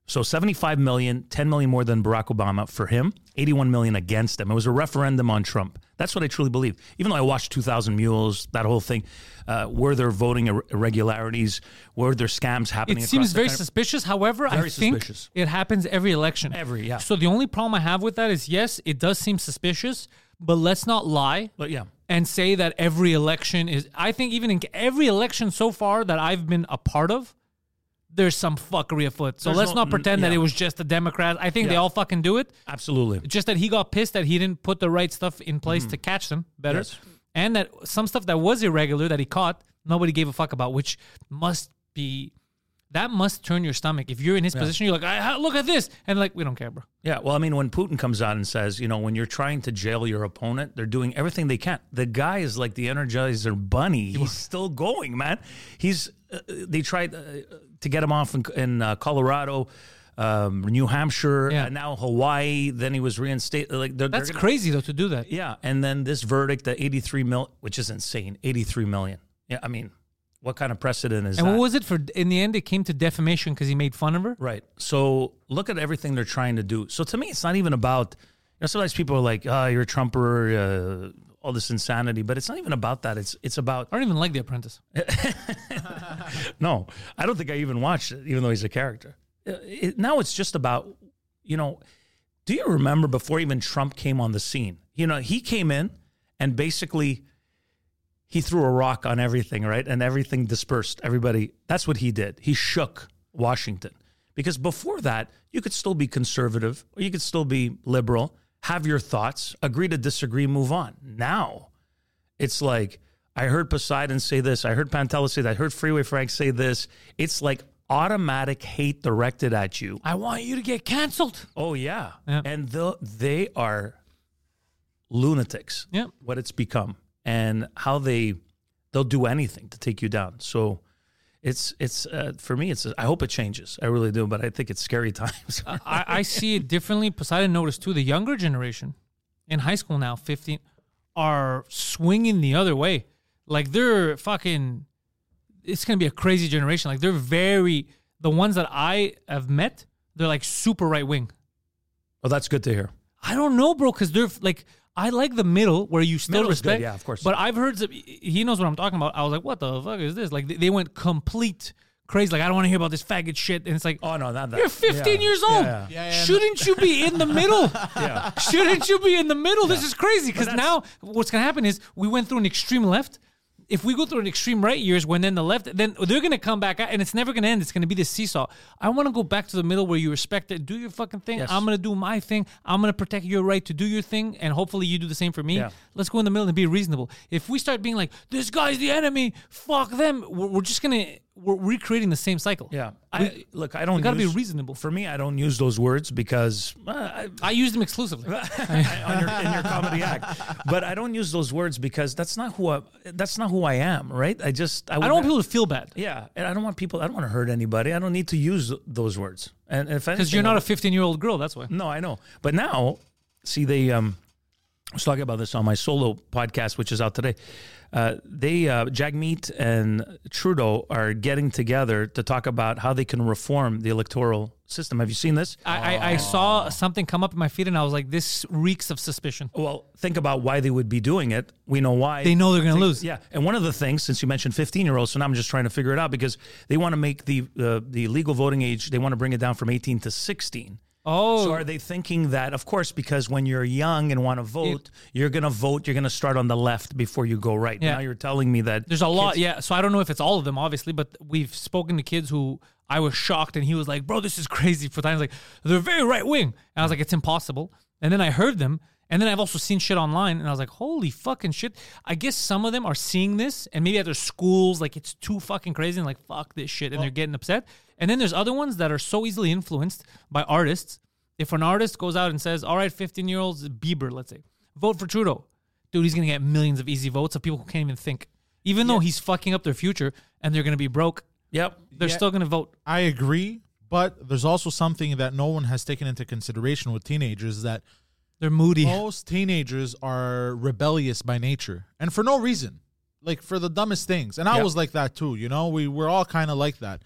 So seventy-five million, ten million more than Barack Obama for him, eighty-one million against him. It was a referendum on Trump. That's what I truly believe. Even though I watched two thousand Mules, that whole thing, uh, were there voting ir- irregularities? Were there scams happening? It across seems the very country? suspicious. However, Very I think suspicious. it happens every election. Every, yeah. So the only problem I have with that is, yes, it does seem suspicious, but let's not lie. But yeah. And say that every election is. I think even in every election so far that I've been a part of, there's some fuckery afoot. So There's let's no- not pretend yeah. that it was just the Democrats. I think they Yeah. all fucking do it. Absolutely. Just that he got pissed that he didn't put the right stuff in place to catch them better. Yes. And that some stuff that was irregular that he caught, nobody gave a fuck about, which must be. That must turn your stomach. If you're in his position, you're like, I, look at this. And like, we don't care, bro. Yeah, well, I mean, when Putin comes out and says, you know, when you're trying to jail your opponent, they're doing everything they can. The guy is like the Energizer Bunny. He's still going, man. He's uh, they tried uh, to get him off in, in uh, Colorado, um, New Hampshire, Yeah. uh, now Hawaii. Then he was reinstated. Like they're, That's they're gonna, crazy, though, to do that. Yeah, and then this verdict, the eighty-three mil, which is insane, eighty-three million. Yeah, I mean, what kind of precedent is And that? what was it for? In the end, it came to defamation because he made fun of her. Right. So look at everything they're trying to do. So to me, it's not even about, you know, sometimes people are like, oh, you're a Trumper, uh, all this insanity, but it's not even about that. It's it's about, I don't even like The Apprentice. no, I don't think I even watched it, even though he's a character. Uh, It, now it's just about, you know, do you remember before even Trump came on the scene? You know, he came in and basically he threw a rock on everything, right? And everything dispersed. Everybody, that's what he did. He shook Washington. Because before that, you could still be conservative or you could still be liberal, have your thoughts, agree to disagree, move on. Now, it's like, I heard Poseidon say this, I heard Pantella say that, I heard Freeway Frank say this. It's like automatic hate directed at you. I want you to get canceled. Oh, yeah. Yeah. And the, they are lunatics, Yeah. what it's become, and how they, they'll do anything to take you down. So it's, it's uh, for me, it's, I hope it changes. I really do, but I think it's scary times. I, I see it differently. Poseidon noticed, too, the younger generation in high school now, fifteen, are swinging the other way. Like, they're fucking, it's going to be a crazy generation. Like, they're very, the ones that I have met, they're like super right wing. Well, that's good to hear. I don't know, bro, because they're like, I like the middle where you still Middle's good, respect. yeah, of course. But I've heard, some, he knows what I'm talking about. I was like, what the fuck is this? Like, they, they went complete crazy. Like, I don't want to hear about this faggot shit. And it's like, Oh, no, not that. you're fifteen Yeah. years old. Yeah, Yeah, yeah, Shouldn't you be in the middle? Yeah. Shouldn't you be in the middle? This is crazy because now what's going to happen is we went through an extreme left. If we go through an extreme right years when then the left, then they're going to come back out and it's never going to end. It's going to be this seesaw. I want to go back to the middle where you respect it. Do your fucking thing. Yes. I'm going to do my thing. I'm going to protect your right to do your thing. And hopefully you do the same for me. Yeah. Let's go in the middle and be reasonable. If we start being like, this guy's the enemy, fuck them, we're, we're just going to, we're recreating the same cycle. Yeah. I, look, I don't we gotta be use- reasonable. For me, I don't use those words because uh, I, I use them exclusively. on your, in your comedy act. But I don't use those words because that's not who I, that's not who I am, right? I just I, I don't want people to feel bad. Yeah, and I don't want people. I don't want to hurt anybody. I don't need to use those words. And if Because anything, you're not a fifteen-year-old girl, that's why. no, I know. But now, see, they. Um, I was talking about this on my solo podcast, which is out today. Uh, they, uh, Jagmeet and Trudeau are getting together to talk about how they can reform the electoral system. Have you seen this? I, I, I saw something come up in my feed and I was like, this reeks of suspicion. Well, think about why they would be doing it. We know why. They know they're going to Think- lose. Yeah, and one of the things, since you mentioned fifteen-year-olds, so now I'm just trying to figure it out because they want to make the uh, the legal voting age, they want to bring it down from eighteen to sixteen. Oh, So are they thinking that, of course, because when you're young and want to vote, you're going to vote, you're going to start on the left before you go right. Yeah. Now you're telling me that there's a lot. kids- Yeah. So I don't know if it's all of them, obviously, but we've spoken to kids who I was shocked and he was like, bro, this is crazy. For times, like, they're very right wing. And I was like, it's impossible. And then I heard them. And then I've also seen shit online and I was like, holy fucking shit. I guess some of them are seeing this and maybe at their schools, like it's too fucking crazy and like, fuck this shit. And they're getting upset. And then there's other ones that are so easily influenced by artists. If an artist goes out and says, all right, fifteen-year-olds, Bieber, let's say, vote for Trudeau. Dude, he's going to get millions of easy votes of people who can't even think. Even though he's fucking up their future and they're going to be broke, Yep. they're Yeah. still going to vote. I agree, but there's also something that no one has taken into consideration with teenagers that They're moody. most teenagers are rebellious by nature and for no reason, like for the dumbest things. And I Yeah. was like that too, you know, we we're all kind of like that.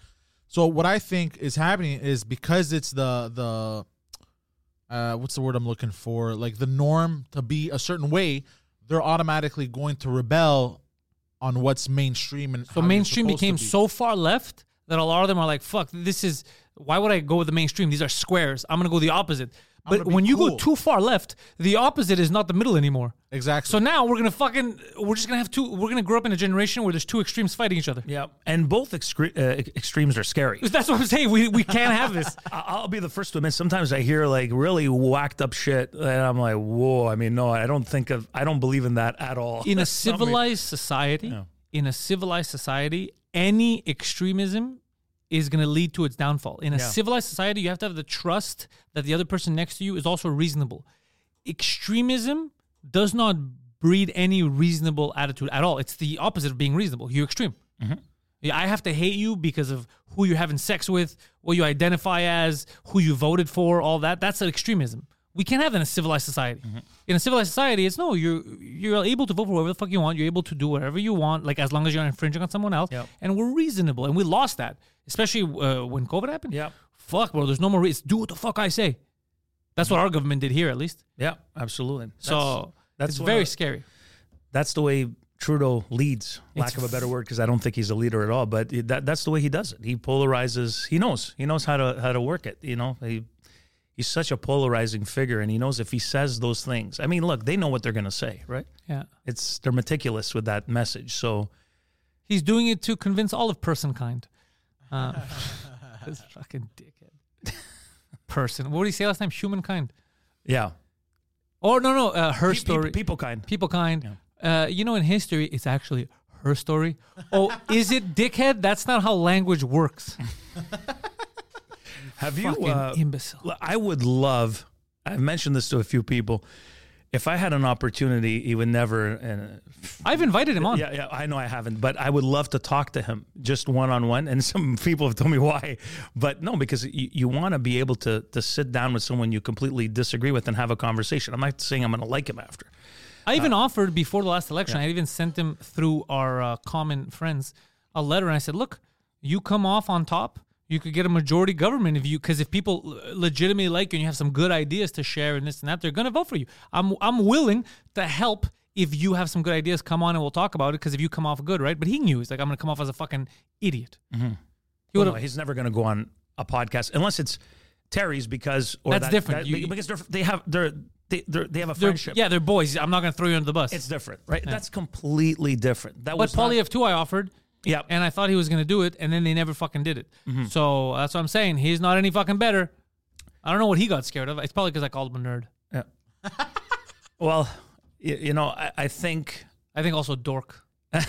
So what I think is happening is because it's the the uh, what's the word I'm looking for? Like the norm to be a certain way, they're automatically going to rebel on what's mainstream. And So how you're mainstream supposed to became be. so far left that a lot of them are like, fuck, this is, why would I go with the mainstream? These are squares. I'm going to go the opposite. I'm But gonna be when you go cool. too far left, the opposite is not the middle anymore. Exactly. So now we're going to fucking, we're just going to have two, we're going to grow up in a generation where there's two extremes fighting each other. Yeah, and both excre- uh, extremes are scary. That's what I'm saying. We, we can't have this. I- I'll be the first to admit. Sometimes I hear like really whacked up shit, and I'm like, whoa. I mean, no, I don't think of, I don't believe in that at all. In a That's not me. civilized society, Yeah. in a civilized society, any extremism is going to lead to its downfall. In a Yeah. civilized society, you have to have the trust that the other person next to you is also reasonable. Extremism does not breed any reasonable attitude at all. It's the opposite of being reasonable. You're extreme. Yeah, I have to hate you because of who you're having sex with, what you identify as, who you voted for, all that. That's an extremism. We can't have that in a civilized society. In a civilized society, it's no, you're you're able to vote for whatever the fuck you want. You're able to do whatever you want, like as long as you're not infringing on someone else. Yep. And we're reasonable, and we lost that, especially uh, when COVID happened. Yep. Fuck, bro. There's no more reason. Do what the fuck I say. That's what our government did here, at least. Yeah, absolutely. So that's it's one very of- scary. that's the way Trudeau leads, lack It's of a better word, because I don't think he's a leader at all. But it- that that's the way he does it. He polarizes. He knows. He knows how to how to work it. You know, he he's such a polarizing figure, and he knows if he says those things. I mean, look, they know what they're going to say, right? Yeah. It's they're meticulous with that message. So He's doing it to convince all of personkind. Uh, this fucking dickhead. Person. What did he say last time? Humankind. yeah, Oh, no, no. Uh, her Pe- pe- story. people kind. People kind. Uh, you know, in history, it's actually her story. Oh, is it dickhead? That's not how language works. Have you? Fucking Uh, imbecile. I would love. I've mentioned this to a few people. If I had an opportunity, he would never. And I've invited him on. yeah, yeah, I know I haven't, but I would love to talk to him just one on one. And some people have told me why, but no, because you, you want to be able to to sit down with someone you completely disagree with and have a conversation. I'm not saying I'm going to like him after. I even offered before the last election, I even sent him through our uh, common friends a letter, and I said, look, you come off on top, you could get a majority government if you, because if people legitimately like you and you have some good ideas to share and this and that, they're going to vote for you. I'm I'm willing to help if you have some good ideas, come on and we'll talk about it, because if you come off good, right? But he knew, he's like, I'm going to come off as a fucking idiot. He Well, would've- no, he's never going to go on a podcast unless it's Terry's because or That's that- different. that- You- because they're, they have they're, they they're, they have a They're- friendship. yeah, they're boys. I'm not going to throw you under the bus. It's different, right? That's completely different. That but was not- Polyev too, I offered. Yeah. And I thought he was going to do it, and then they never fucking did it. Mm-hmm. So that's what I'm saying. He's not any fucking better. I don't know what he got scared of. It's probably because I called him a nerd. Yeah. Well, you, you know, I, I think I think also dork.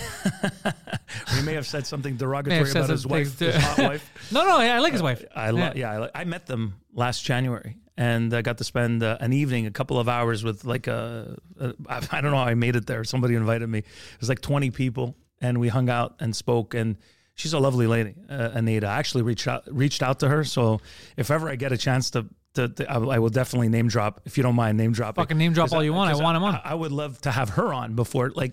we may have said something May derogatory have said about his some wife, things his too. hot wife. No, no, I like his wife. I lo- yeah, I, li- I met them last January and I got to spend uh, an evening, a couple of hours with like a, a I I don't know how I made it there. Somebody invited me. It was like twenty people, and we hung out and spoke. And she's a lovely lady, uh, Anita. I actually reached out reached out to her. So if ever I get a chance to. To, to, I, I will definitely name drop, if you don't mind name dropping. Fucking name drop 'Cause all you want. I 'cause want him on. I, I would love to have her on before. Like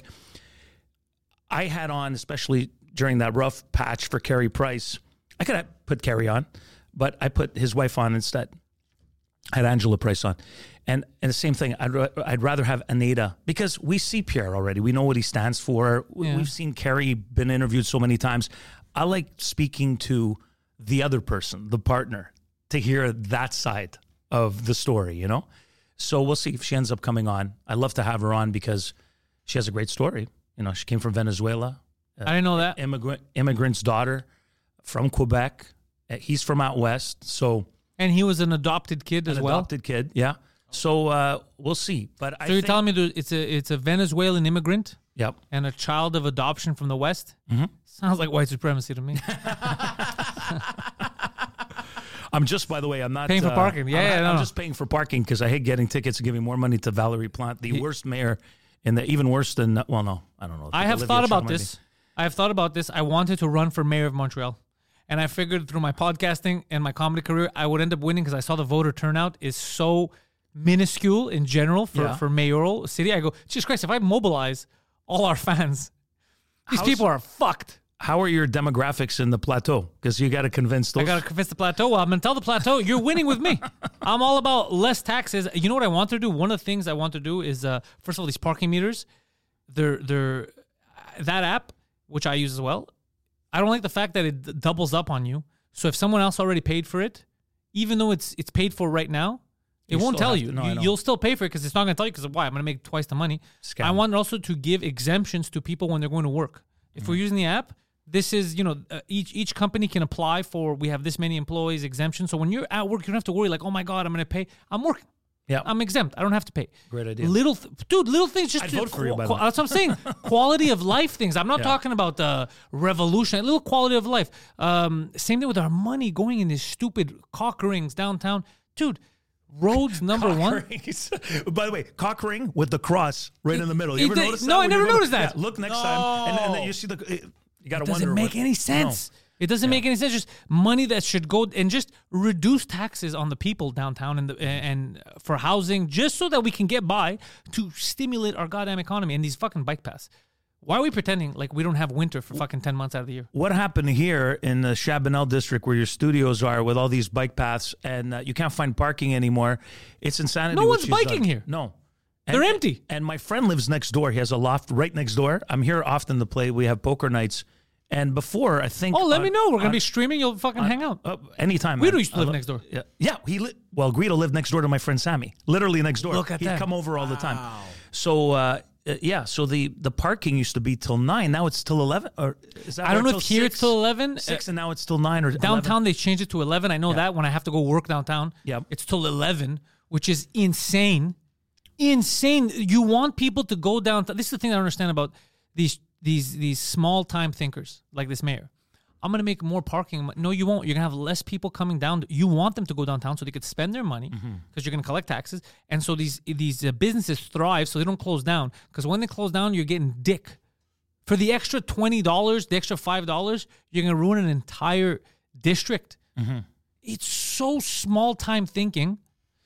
I had on, especially during that rough patch for Carey Price. I could have put Carey on, but I put his wife on instead. I had Angela Price on. And and the same thing, I'd, ra- I'd rather have Anita, because we see Pierre already. We know what he stands for. We- Yeah. We've seen Carey been interviewed so many times. I like speaking to the other person, the partner, to hear that side of the story, you know? So we'll see if she ends up coming on. I'd love to have her on because she has a great story. You know, she came from Venezuela. I didn't know that. Immigrant, immigrant's daughter from Quebec. Uh, He's from out west, so And he was an adopted kid as an well. adopted kid, yeah. So uh, we'll see. But I So you're think, telling me there- it's a it's a Venezuelan immigrant yep. and a child of adoption from the West? Mm-hmm. Sounds like white supremacy to me. I'm just, by the way, I'm not Paying for uh, parking. Yeah, I'm, yeah, no, I'm no. just paying for parking because I hate getting tickets and giving more money to Valerie Plante, the worst mayor, in the even worse than. Well, no, I don't know. I have Olivia thought Shaw about might be. this. I have thought about this. I wanted to run for mayor of Montreal. And I figured through my podcasting and my comedy career, I would end up winning because I saw the voter turnout is so minuscule in general for, Yeah. for mayoral city. I go, Jesus Christ, if I mobilize all our fans, these How's- people are fucked. how are your demographics in the plateau? Because you got to convince those. I got to convince the plateau. Well, I'm going to tell the plateau, you're winning with me. I'm all about less taxes. You know what I want to do? One of the things I want to do is, uh, first of all, these parking meters, they're, they're, that app, which I use as well, I don't like the fact that it d- doubles up on you. So if someone else already paid for it, even though it's it's paid for right now, it You won't still tell have you. to- no, I you know. you'll still pay for it because it's not going to tell you because why? I'm going to make twice the money. Scam. I want also to give exemptions to people when they're going to work. If Mm-hmm. we're using the app, this is, you know, uh, each each company can apply for, we have this many employees exemption. So when you're at work, you don't have to worry like, oh my God, I'm going to pay. I'm working. Yeah. I'm exempt. I don't have to pay. Great idea. Little, th- dude, little things just I'd to vote for you, by the way. That's what I'm saying. Quality of life things. I'm not Yeah. talking about the revolution. A little quality of life. Um, same thing with our money going in these stupid cock rings downtown. Dude, roads number Cock one. rings. By the way, cock ring with the cross right in the middle. You It ever did- notice that? no, I when never you're going- noticed that. Yeah, look next time, and, and then you see the. It, you got to It wonder. doesn't make what- any sense. It doesn't make any sense. Just money that should go and just reduce taxes on the people downtown and the, and for housing, just so that we can get by to stimulate our goddamn economy. And these fucking bike paths. Why are we pretending like we don't have winter for fucking ten months out of the year? What happened here in the Chabanel district where your studios are with all these bike paths and uh, you can't find parking anymore? It's insanity. No what one's she's biking done. here. No. They're empty. And my friend lives next door. He has a loft right next door. I'm here often to play. We have poker nights. And before, I think... Oh, let on- me know. We're gonna on- be streaming. You'll fucking hang out. Uh, anytime. Guido man. used to live I lo- next door. Yeah, yeah. He li- well, Guido lived next door to my friend Sammy, literally next door. Look at He'd that. come over all the time. So uh, uh, yeah, so the the parking used to be till nine. Now it's till eleven. Or is that I don't or know if till here it's six? till eleven. Six, and now it's till nine or Downtown, they changed it to eleven. I know that when I have to go work downtown. Yep. It's till eleven, which is insane. Insane. You want people to go downtown. This is the thing I don't understand about these these these small time thinkers like this mayor. I'm going to make more parking. No, you won't. You're going to have less people coming down. You want them to go downtown so they could spend their money because Mm-hmm. you're going to collect taxes. And so these these uh, businesses thrive so they don't close down. Because when they close down, you're getting dick. For the extra twenty dollars, the extra five dollars, you're going to ruin an entire district. Mm-hmm. It's so small time thinking.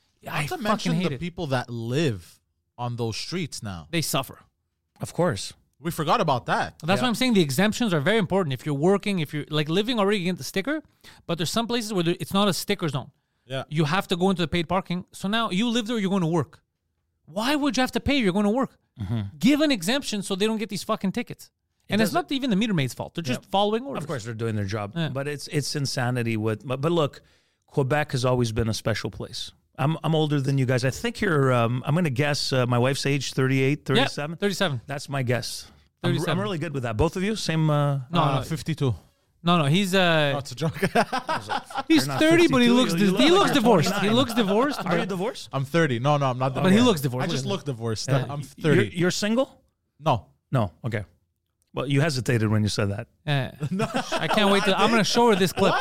I Not to fucking mention hate the it. people that live on those streets now. They suffer. Of course. We forgot about that. That's why I'm saying the exemptions are very important. If you're working, if you're like living already, you get the sticker. But there's some places where there, it's not a sticker zone. Yeah. You have to go into the paid parking. So now you live there, you're going to work. Why would you have to pay? You're going to work. Give an exemption so they don't get these fucking tickets. And it's doesn't- not even the meter maid's fault. They're just following orders. Of course, they're doing their job, Yeah. but it's it's insanity. With but, but look, Quebec has always been a special place. I'm I'm older than you guys. I think you're. Um, I'm going to guess. Uh, my wife's age thirty-eight, Yeah, thirty-seven. thirty-seven. That's my guess. I'm, I'm thirty-seven. really good with that. Both of you, same. Uh, No, Uh, no, fifty-two. no, no. He's uh, No, it's a joke. he's not thirty, but he fifty-two. looks You- dis- you look he like looks you're divorced. He twenty-nine. looks divorced. Are you but- divorced? I'm thirty. No, no, I'm not. But he looks divorced. I just Look look divorced. Yeah. I'm You're, thirty. you're single? No. No. Okay. Well, you hesitated when you said that. Yeah. I can't wait to. I'm gonna show her this clip.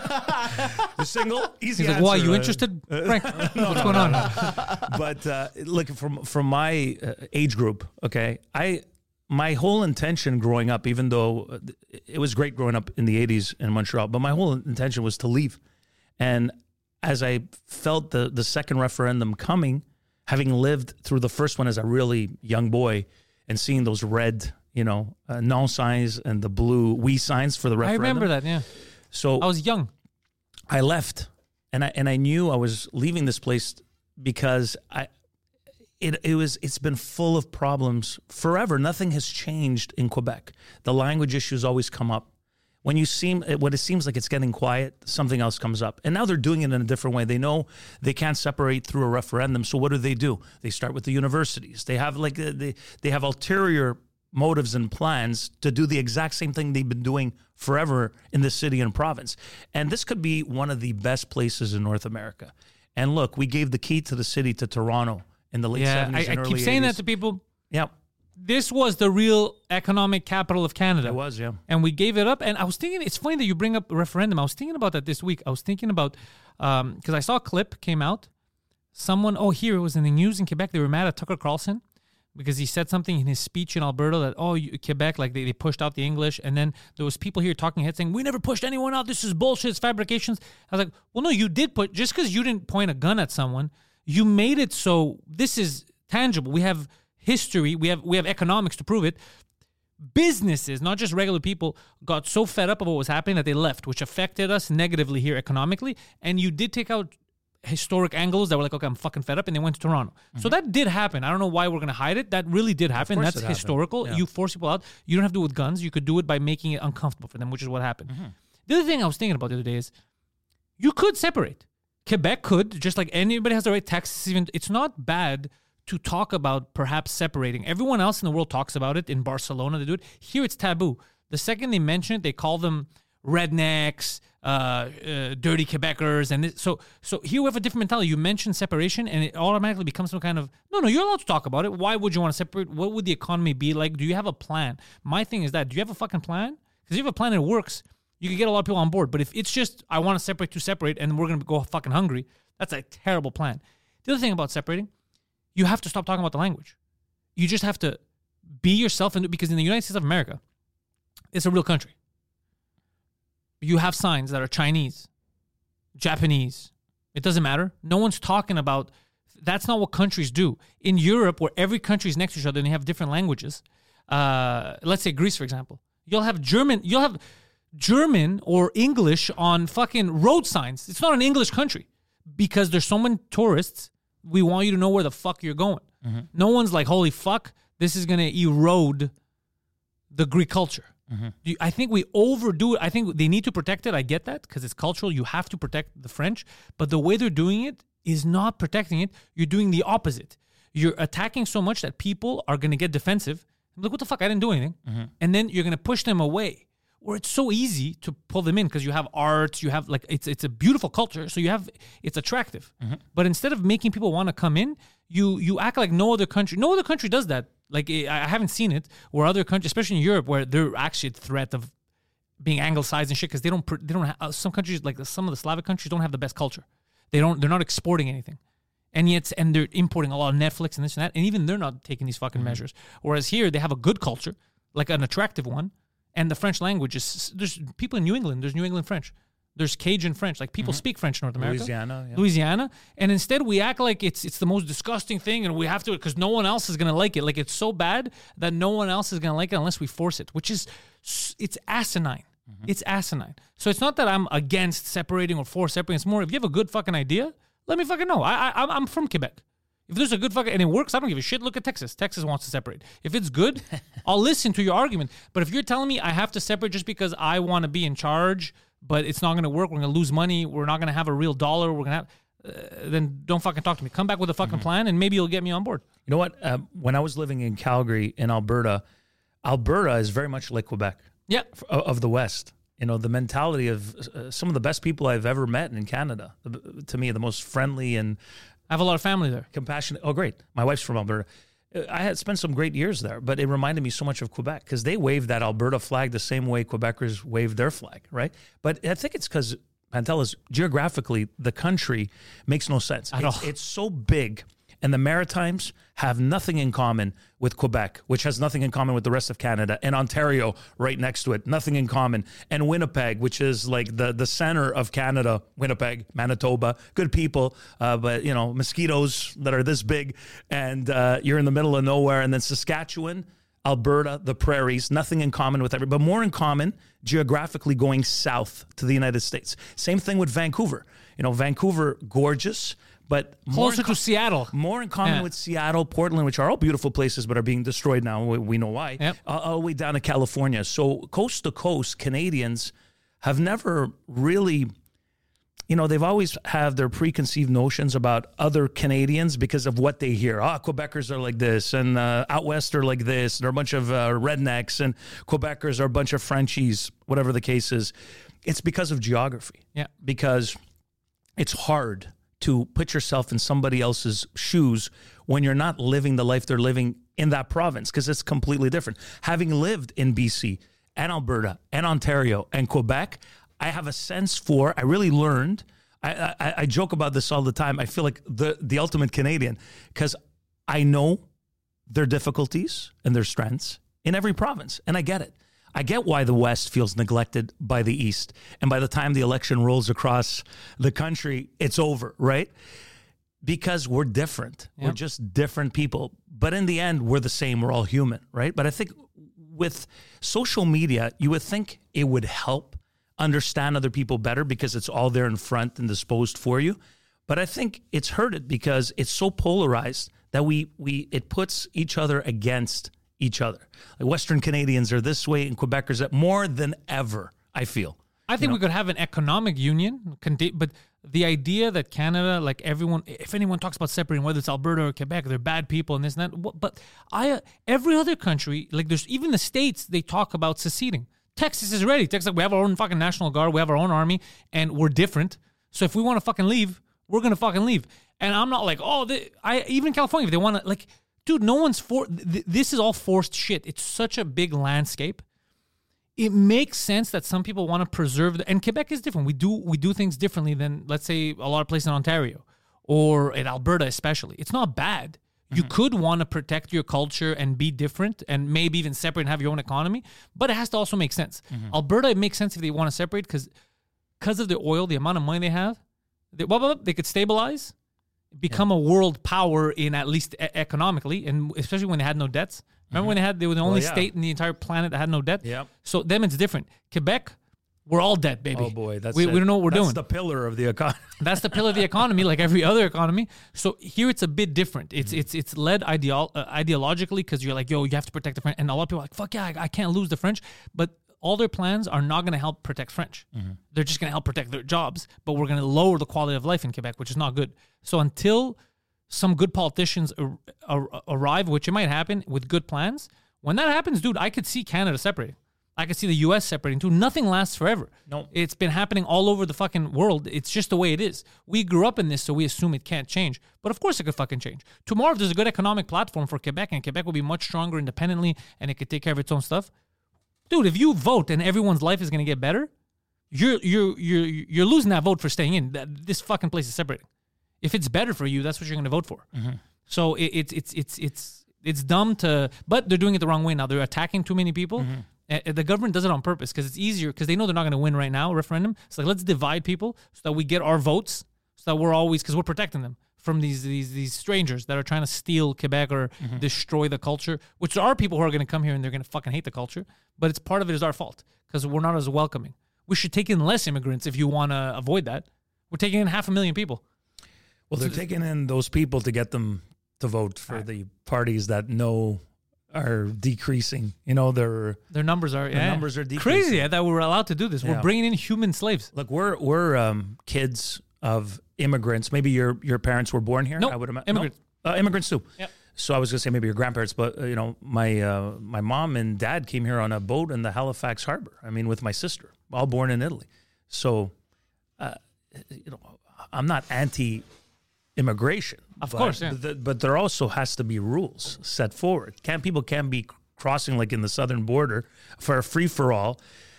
You're single? Easy He's like, answer, "Why you uh, interested, Frank? What's going on?" But uh, look, from from my uh, age group, okay, I my whole intention growing up, even though uh, it was great growing up in the eighties in Montreal, but my whole intention was to leave. And as I felt the the second referendum coming, having lived through the first one as a really young boy and seeing those red, you know, uh, non signs and the blue we signs for the I referendum. remember that. Yeah, So I was young. I left, and I and I knew I was leaving this place because I it it was it's been full of problems forever. Nothing has changed in Quebec. The language issues always come up. When you seem when it seems like it's getting quiet, something else comes up. And now they're doing it in a different way. They know they can't separate through a referendum. So what do they do? They start with the universities. They have like uh, they they have ulterior motives and plans to do the exact same thing they've been doing forever in this city and province. And this could be one of the best places in North America. And look, we gave the key to the city to Toronto in the late Yeah, seventies I, and I early keep saying eighties. that to people. Yeah, This was the real economic capital of Canada. it was, yeah. And we gave it up. And I was thinking, it's funny that you bring up a referendum. I was thinking about that this week. I was thinking about, because I saw a clip came out. Someone, oh, here, it was in the news in Quebec. They were mad at Tucker Carlson because he said something in his speech in Alberta that, oh, you, Quebec, like they, they pushed out the English. And then there was people here talking heads saying, we never pushed anyone out. This is bullshit. It's fabrications. I was like, well, no, you did put, just because you didn't point a gun at someone, you made it so this is tangible. We have history. We have we have economics to prove it. businesses, not just regular people, got so fed up of what was happening that they left, which affected us negatively here economically. And you did take out historic Anglos that were like, okay, I'm fucking fed up, and they went to Toronto. Mm-hmm. So that did happen. I don't know why we're going to hide it. That really did happen. That's historical. Yeah. You force people out. You don't have to do it with guns. You could do it by making it uncomfortable for them, which is what happened. Mm-hmm. The other thing I was thinking about the other day is you could separate. Quebec could, just like anybody has the right. Texas, even, it's not bad to talk about perhaps separating. Everyone else in the world talks about it. In Barcelona, they do it. Here, it's taboo. The second they mention it, they call them rednecks, uh, uh, dirty Quebecers, and this, so so here we have a different mentality. You mention separation, and it automatically becomes some kind of no, no. You're allowed to talk about it. Why would you want to separate? What would the economy be like? Do you have a plan? My thing is that do you have a fucking plan? Because if you have a plan and it works, you can get a lot of people on board. But if it's just I want to separate to separate, and we're gonna go fucking hungry, that's a terrible plan. The other thing about separating, you have to stop talking about the language. You just have to be yourself, and because in the United States of America, it's a real country. You have signs that are Chinese, Japanese. It doesn't matter. No one's talking about, that's not what countries do. In Europe, where every country is next to each other and they have different languages, uh, let's say Greece, for example, you'll have German, you'll have German or English on fucking road signs. It's not an English country because there's so many tourists. We want you to know where the fuck you're going. Mm-hmm. No one's like, holy fuck, this is going to erode the Greek culture. Mm-hmm. I think we overdo it. I think they need to protect it. I get that because it's cultural. You have to protect the French. But the way they're doing it is not protecting it. You're doing the opposite. You're attacking so much that people are going to get defensive. Like, what the fuck? I didn't do anything. Mm-hmm. And then you're going to push them away. Or it's so easy to pull them in because you have arts. You have like, it's it's a beautiful culture. So you have, it's attractive. Mm-hmm. But instead of making people want to come in, you you act like no other country. No other country does that. Like, I haven't seen it where other countries, especially in Europe, where they're actually at threat of being anglicized and shit because they don't, they don't have, some countries, like some of the Slavic countries, don't have the best culture. They don't, they're not exporting anything. And yet, and they're importing a lot of Netflix and this and that, and even they're not taking these fucking mm-hmm. measures. Whereas here, they have a good culture, like an attractive one, and the French language is, there's people in New England, there's New England French. There's Cajun French. Like, people mm-hmm. speak French in North America. Louisiana. Yeah. Louisiana. And instead, we act like it's it's the most disgusting thing, and we have to, because no one else is going to like it. Like, it's so bad that no one else is going to like it unless we force it, which is, it's asinine. Mm-hmm. It's asinine. So it's not that I'm against separating or for separating. It's more, if you have a good fucking idea, let me fucking know. I, I, I'm from Quebec. If there's a good fucking, and it works, I don't give a shit. Look at Texas. Texas wants to separate. If it's good, I'll listen to your argument. But if you're telling me I have to separate just because I want to be in charge, but it's not going to work, we're going to lose money, we're not going to have a real dollar, we're going to have, uh, then don't fucking talk to me. Come back with a fucking mm-hmm. plan, and maybe you'll get me on board. You know what? Uh, when I was living in Calgary, in Alberta, Alberta is very much like Quebec. Yeah. Of, of the West. You know, the mentality of uh, some of the best people I've ever met in Canada. The, to me, the most friendly and... I have a lot of family there. Compassionate. Oh, great. My wife's from Alberta. I had spent some great years there, but it reminded me so much of Quebec because they waved that Alberta flag the same way Quebecers waved their flag, right? But I think it's because, Pantelis, geographically, the country makes no sense. At it's, all. It's so big, and the Maritimes have nothing in common with Quebec, which has nothing in common with the rest of Canada, and Ontario right next to it, nothing in common, and Winnipeg, which is like the, the center of Canada, Winnipeg, Manitoba, good people, uh, but, you know, mosquitoes that are this big, and uh, you're in the middle of nowhere, and then Saskatchewan, Alberta, the prairies, nothing in common with everybody, but more in common geographically going south to the United States. Same thing with Vancouver. You know, Vancouver, gorgeous, but closer to Seattle. More in common yeah. with Seattle, Portland, which are all beautiful places, but are being destroyed now. We, we know why. Yep. Uh, all the way down to California. So coast to coast, Canadians have never really, you know, they've always have their preconceived notions about other Canadians because of what they hear. Ah, oh, Quebecers are like this, and uh, out west are like this. They're a bunch of uh, rednecks, and Quebecers are a bunch of Frenchies, whatever the case is. It's because of geography. Yeah. Because it's hard to put yourself in somebody else's shoes when you're not living the life they're living in that province, because it's completely different. Having lived in B C and Alberta and Ontario and Quebec, I have a sense for, I really learned, I, I, I joke about this all the time, I feel like the, the ultimate Canadian, because I know their difficulties and their strengths in every province, and I get it. I get why the West feels neglected by the East. And by the time the election rolls across the country, it's over, right? Because we're different. Yep. We're just different people. But in the end, we're the same. We're all human, right? But I think with social media, you would think it would help understand other people better because it's all there in front and disposed for you. But I think it's hurt it because it's so polarized that we we it puts each other against each other. Like Western Canadians are this way and Quebecers are more than ever, I feel. I think you know? we could have an economic union, but the idea that Canada, like everyone, if anyone talks about separating, whether it's Alberta or Quebec, they're bad people and this and that. But I, every other country, like there's even the states, they talk about seceding. Texas is ready. Texas, like, we have our own fucking National Guard, we have our own army, and we're different. So if we want to fucking leave, we're gonna fucking leave. And I'm not like, oh, they, I even California, if they want to, like, dude, no one's for. Th- this is all forced shit. It's such a big landscape. It makes sense that some people want to preserve the, and Quebec is different. We do we do things differently than, let's say, a lot of places in Ontario or in Alberta especially. It's not bad. Mm-hmm. You could want to protect your culture and be different and maybe even separate and have your own economy, but it has to also make sense. Mm-hmm. Alberta, it makes sense if they want to separate because because of the oil, the amount of money they have, they, blah, blah, blah, they could stabilize, become yeah. a world power in at least e- economically, and especially when they had no debts. Remember mm-hmm. when they had they were the only well, yeah. state in the entire planet that had no debt? Yeah. So them it's different. Quebec, we're all debt, baby. Oh boy, that's we, it. we don't know what we're that's doing. That's the pillar of the economy. That's the pillar of the economy, like every other economy. So here it's a bit different. It's mm-hmm. it's it's led ideolo- uh, ideologically because you're like, yo, you have to protect the French, and a lot of people are like, fuck yeah, I, I can't lose the French, but all their plans are not going to help protect French. Mm-hmm. They're just going to help protect their jobs, but we're going to lower the quality of life in Quebec, which is not good. So until some good politicians ar- ar- arrive, which it might happen with good plans, when that happens, dude, I could see Canada separating. I could see the U S separating too. Nothing lasts forever. No. It's been happening all over the fucking world. It's just the way it is. We grew up in this, so we assume it can't change. But of course it could fucking change. Tomorrow, if there's a good economic platform for Quebec, and Quebec will be much stronger independently, and it could take care of its own stuff. Dude, if you vote and everyone's life is going to get better, you're you're you're you're losing that vote for staying in. That this fucking place is separating. If it's better for you, that's what you're going to vote for. Mm-hmm. So it, it's it's it's it's it's dumb to, but they're doing it the wrong way now. They're attacking too many people. Mm-hmm. Uh, the government does it on purpose because it's easier because they know they're not going to win right now. A referendum. It's like, let's divide people so that we get our votes. So that we're always, because we're protecting them from these these these strangers that are trying to steal Quebec or mm-hmm. destroy the culture. Which there are people who are going to come here and they're going to fucking hate the culture. But it's part of it is our fault because we're not as welcoming. We should take in less immigrants if you want to avoid that. We're taking in half a million people. Well, they're taking in those people to get them to vote for right. the parties that know are decreasing. You know, their their numbers are their yeah. numbers are decreasing. Crazy that we're allowed to do this. Yeah. We're bringing in human slaves. Look, we're we're um, kids of immigrants. Maybe your your parents were born here. No, I would imagine immigrants. No? Uh, immigrants too. Yep. So I was gonna say maybe your grandparents, but uh, you know, my uh, my mom and dad came here on a boat in the Halifax Harbor. I mean, with my sister, all born in Italy. So, uh, you know, I'm not anti immigration, of but, course, yeah. But, but there also has to be rules set forward. Can't people can't be crossing like in the southern border for a free for all.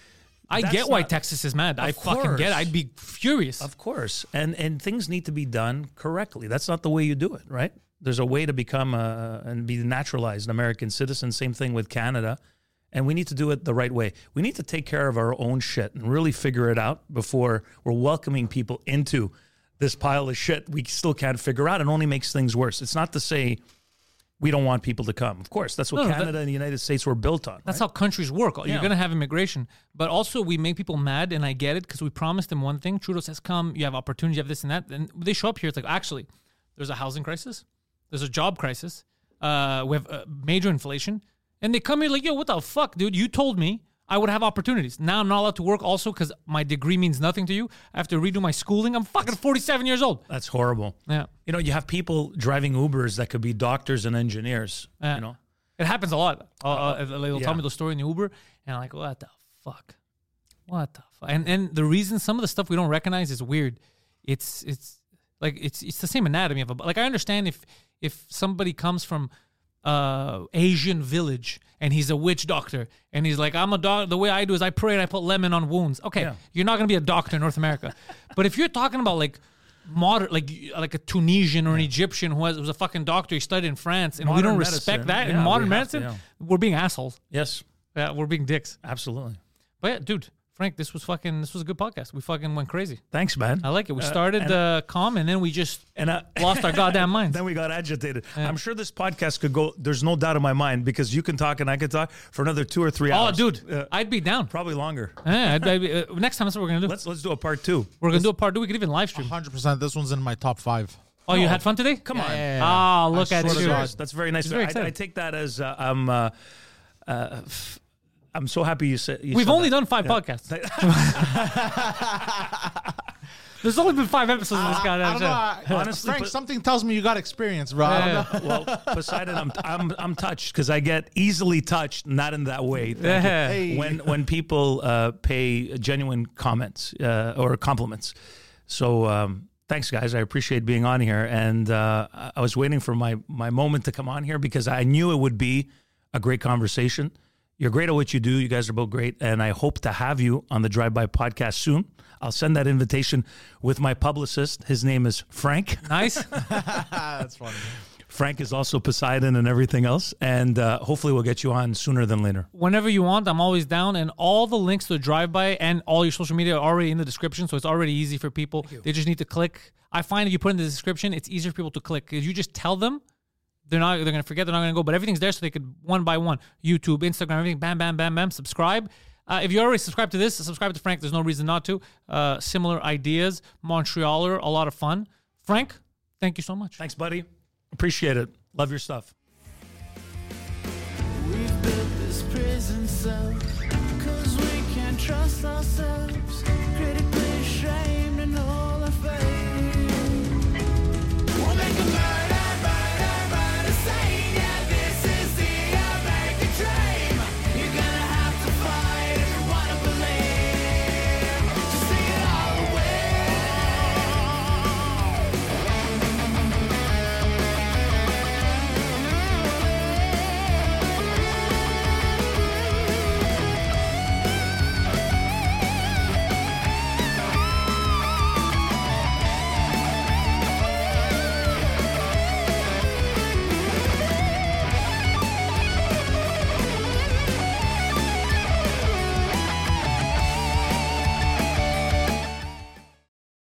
I That's get why not, Texas is mad. I course. fucking get it. I'd be furious. Of course. And and things need to be done correctly. That's not the way you do it, right? There's a way to become a, and be naturalized an American citizen. Same thing with Canada. And we need to do it the right way. We need to take care of our own shit and really figure it out before we're welcoming people into this pile of shit we still can't figure out and only makes things worse. It's not to say we don't want people to come. Of course, that's what no, Canada that, and the United States were built on. That's right? how countries work. You're yeah. going to have immigration. But also we make people mad, and I get it, because we promised them one thing. Trudeau says, come, you have opportunity, you have this and that. And they show up here, it's like, actually, there's a housing crisis. There's a job crisis. Uh, we have uh, major inflation. And they come here like, yo, what the fuck, dude? You told me I would have opportunities. Now I'm not allowed to work also because my degree means nothing to you. I have to redo my schooling. I'm fucking forty-seven years old. That's horrible. Yeah. You know, you have people driving Ubers that could be doctors and engineers. Yeah. You know, it happens a lot. Uh, uh, they'll yeah. tell me the story in the Uber, and I'm like, what the fuck? What the fuck? And and the reason some of the stuff we don't recognize is weird. It's it's like it's it's the same anatomy of a like I understand if if somebody comes from uh Asian village and he's a witch doctor and he's like, I'm a doc, the way I do is I pray and I put lemon on wounds. Okay, yeah. You're not gonna be a doctor in North America. But if you're talking about like modern, like like a Tunisian or an yeah. Egyptian who was, was a fucking doctor, he studied in France, and modern we don't respect medicine. that yeah, in modern we medicine, to, yeah. we're being assholes. Yes. Yeah, we're being dicks. Absolutely. But yeah, dude, Frank, this was fucking, this was a good podcast. We fucking went crazy. Thanks, man. I like it. We Uh, started and- uh, calm, and then we just And uh, lost our goddamn minds. Then we got agitated. I'm sure this podcast could go. There's no doubt in my mind because you can talk and I can talk for another two or three Oh, hours. dude, Uh, I'd be down. probably longer. Yeah, I'd, I'd be, uh, next time, that's what we're gonna do. Let's let's do a part two. we're gonna do a part two. We could even live stream. one hundred percent. This one's in my top five. Oh, you No. had fun today? Come on. Ah, look I at swear to you. God. That's very nice. He's very I, excited. I take that as uh, I'm. Uh, uh, f- I'm so happy you said. You We've said only that. done five podcasts. There's only been five episodes of this I goddamn don't show. know. I- Honestly, Frank, but- something tells me you got experience, bro. I don't Yeah. know. Well, Poseidon, I'm I'm I'm touched because I get easily touched, not in that way. Thank you. Yeah. Hey. When when people uh, pay genuine comments uh, or compliments, so um, thanks guys, I appreciate being on here, and uh, I- I was waiting for my my moment to come on here because I knew it would be a great conversation. You're great at what you do. You guys are both great, and I hope to have you on the Drive By podcast soon. I'll send that invitation with my publicist. His name is Frank. Nice. That's funny. Frank is also Poseidon and everything else. And uh, hopefully we'll get you on sooner than later. Whenever you want, I'm always down. And all the links to the drive-by and all your social media are already in the description, so it's already easy for people. They just need to click. I find if you put in the description, it's easier for people to click because you just tell them. They're not. They're gonna forget. They're not gonna go. But everything's there, so they could one by one. YouTube, Instagram, everything. Bam, bam, bam, bam. Subscribe. Uh, if you already subscribed to this, subscribe to Frank. There's no reason not to. Uh, similar ideas. Montrealer, a lot of fun. Frank, thank you so much. Thanks, buddy. Appreciate it. Love your stuff. We've built this prison cell, cause we can't trust ourselves. Critically ashamed.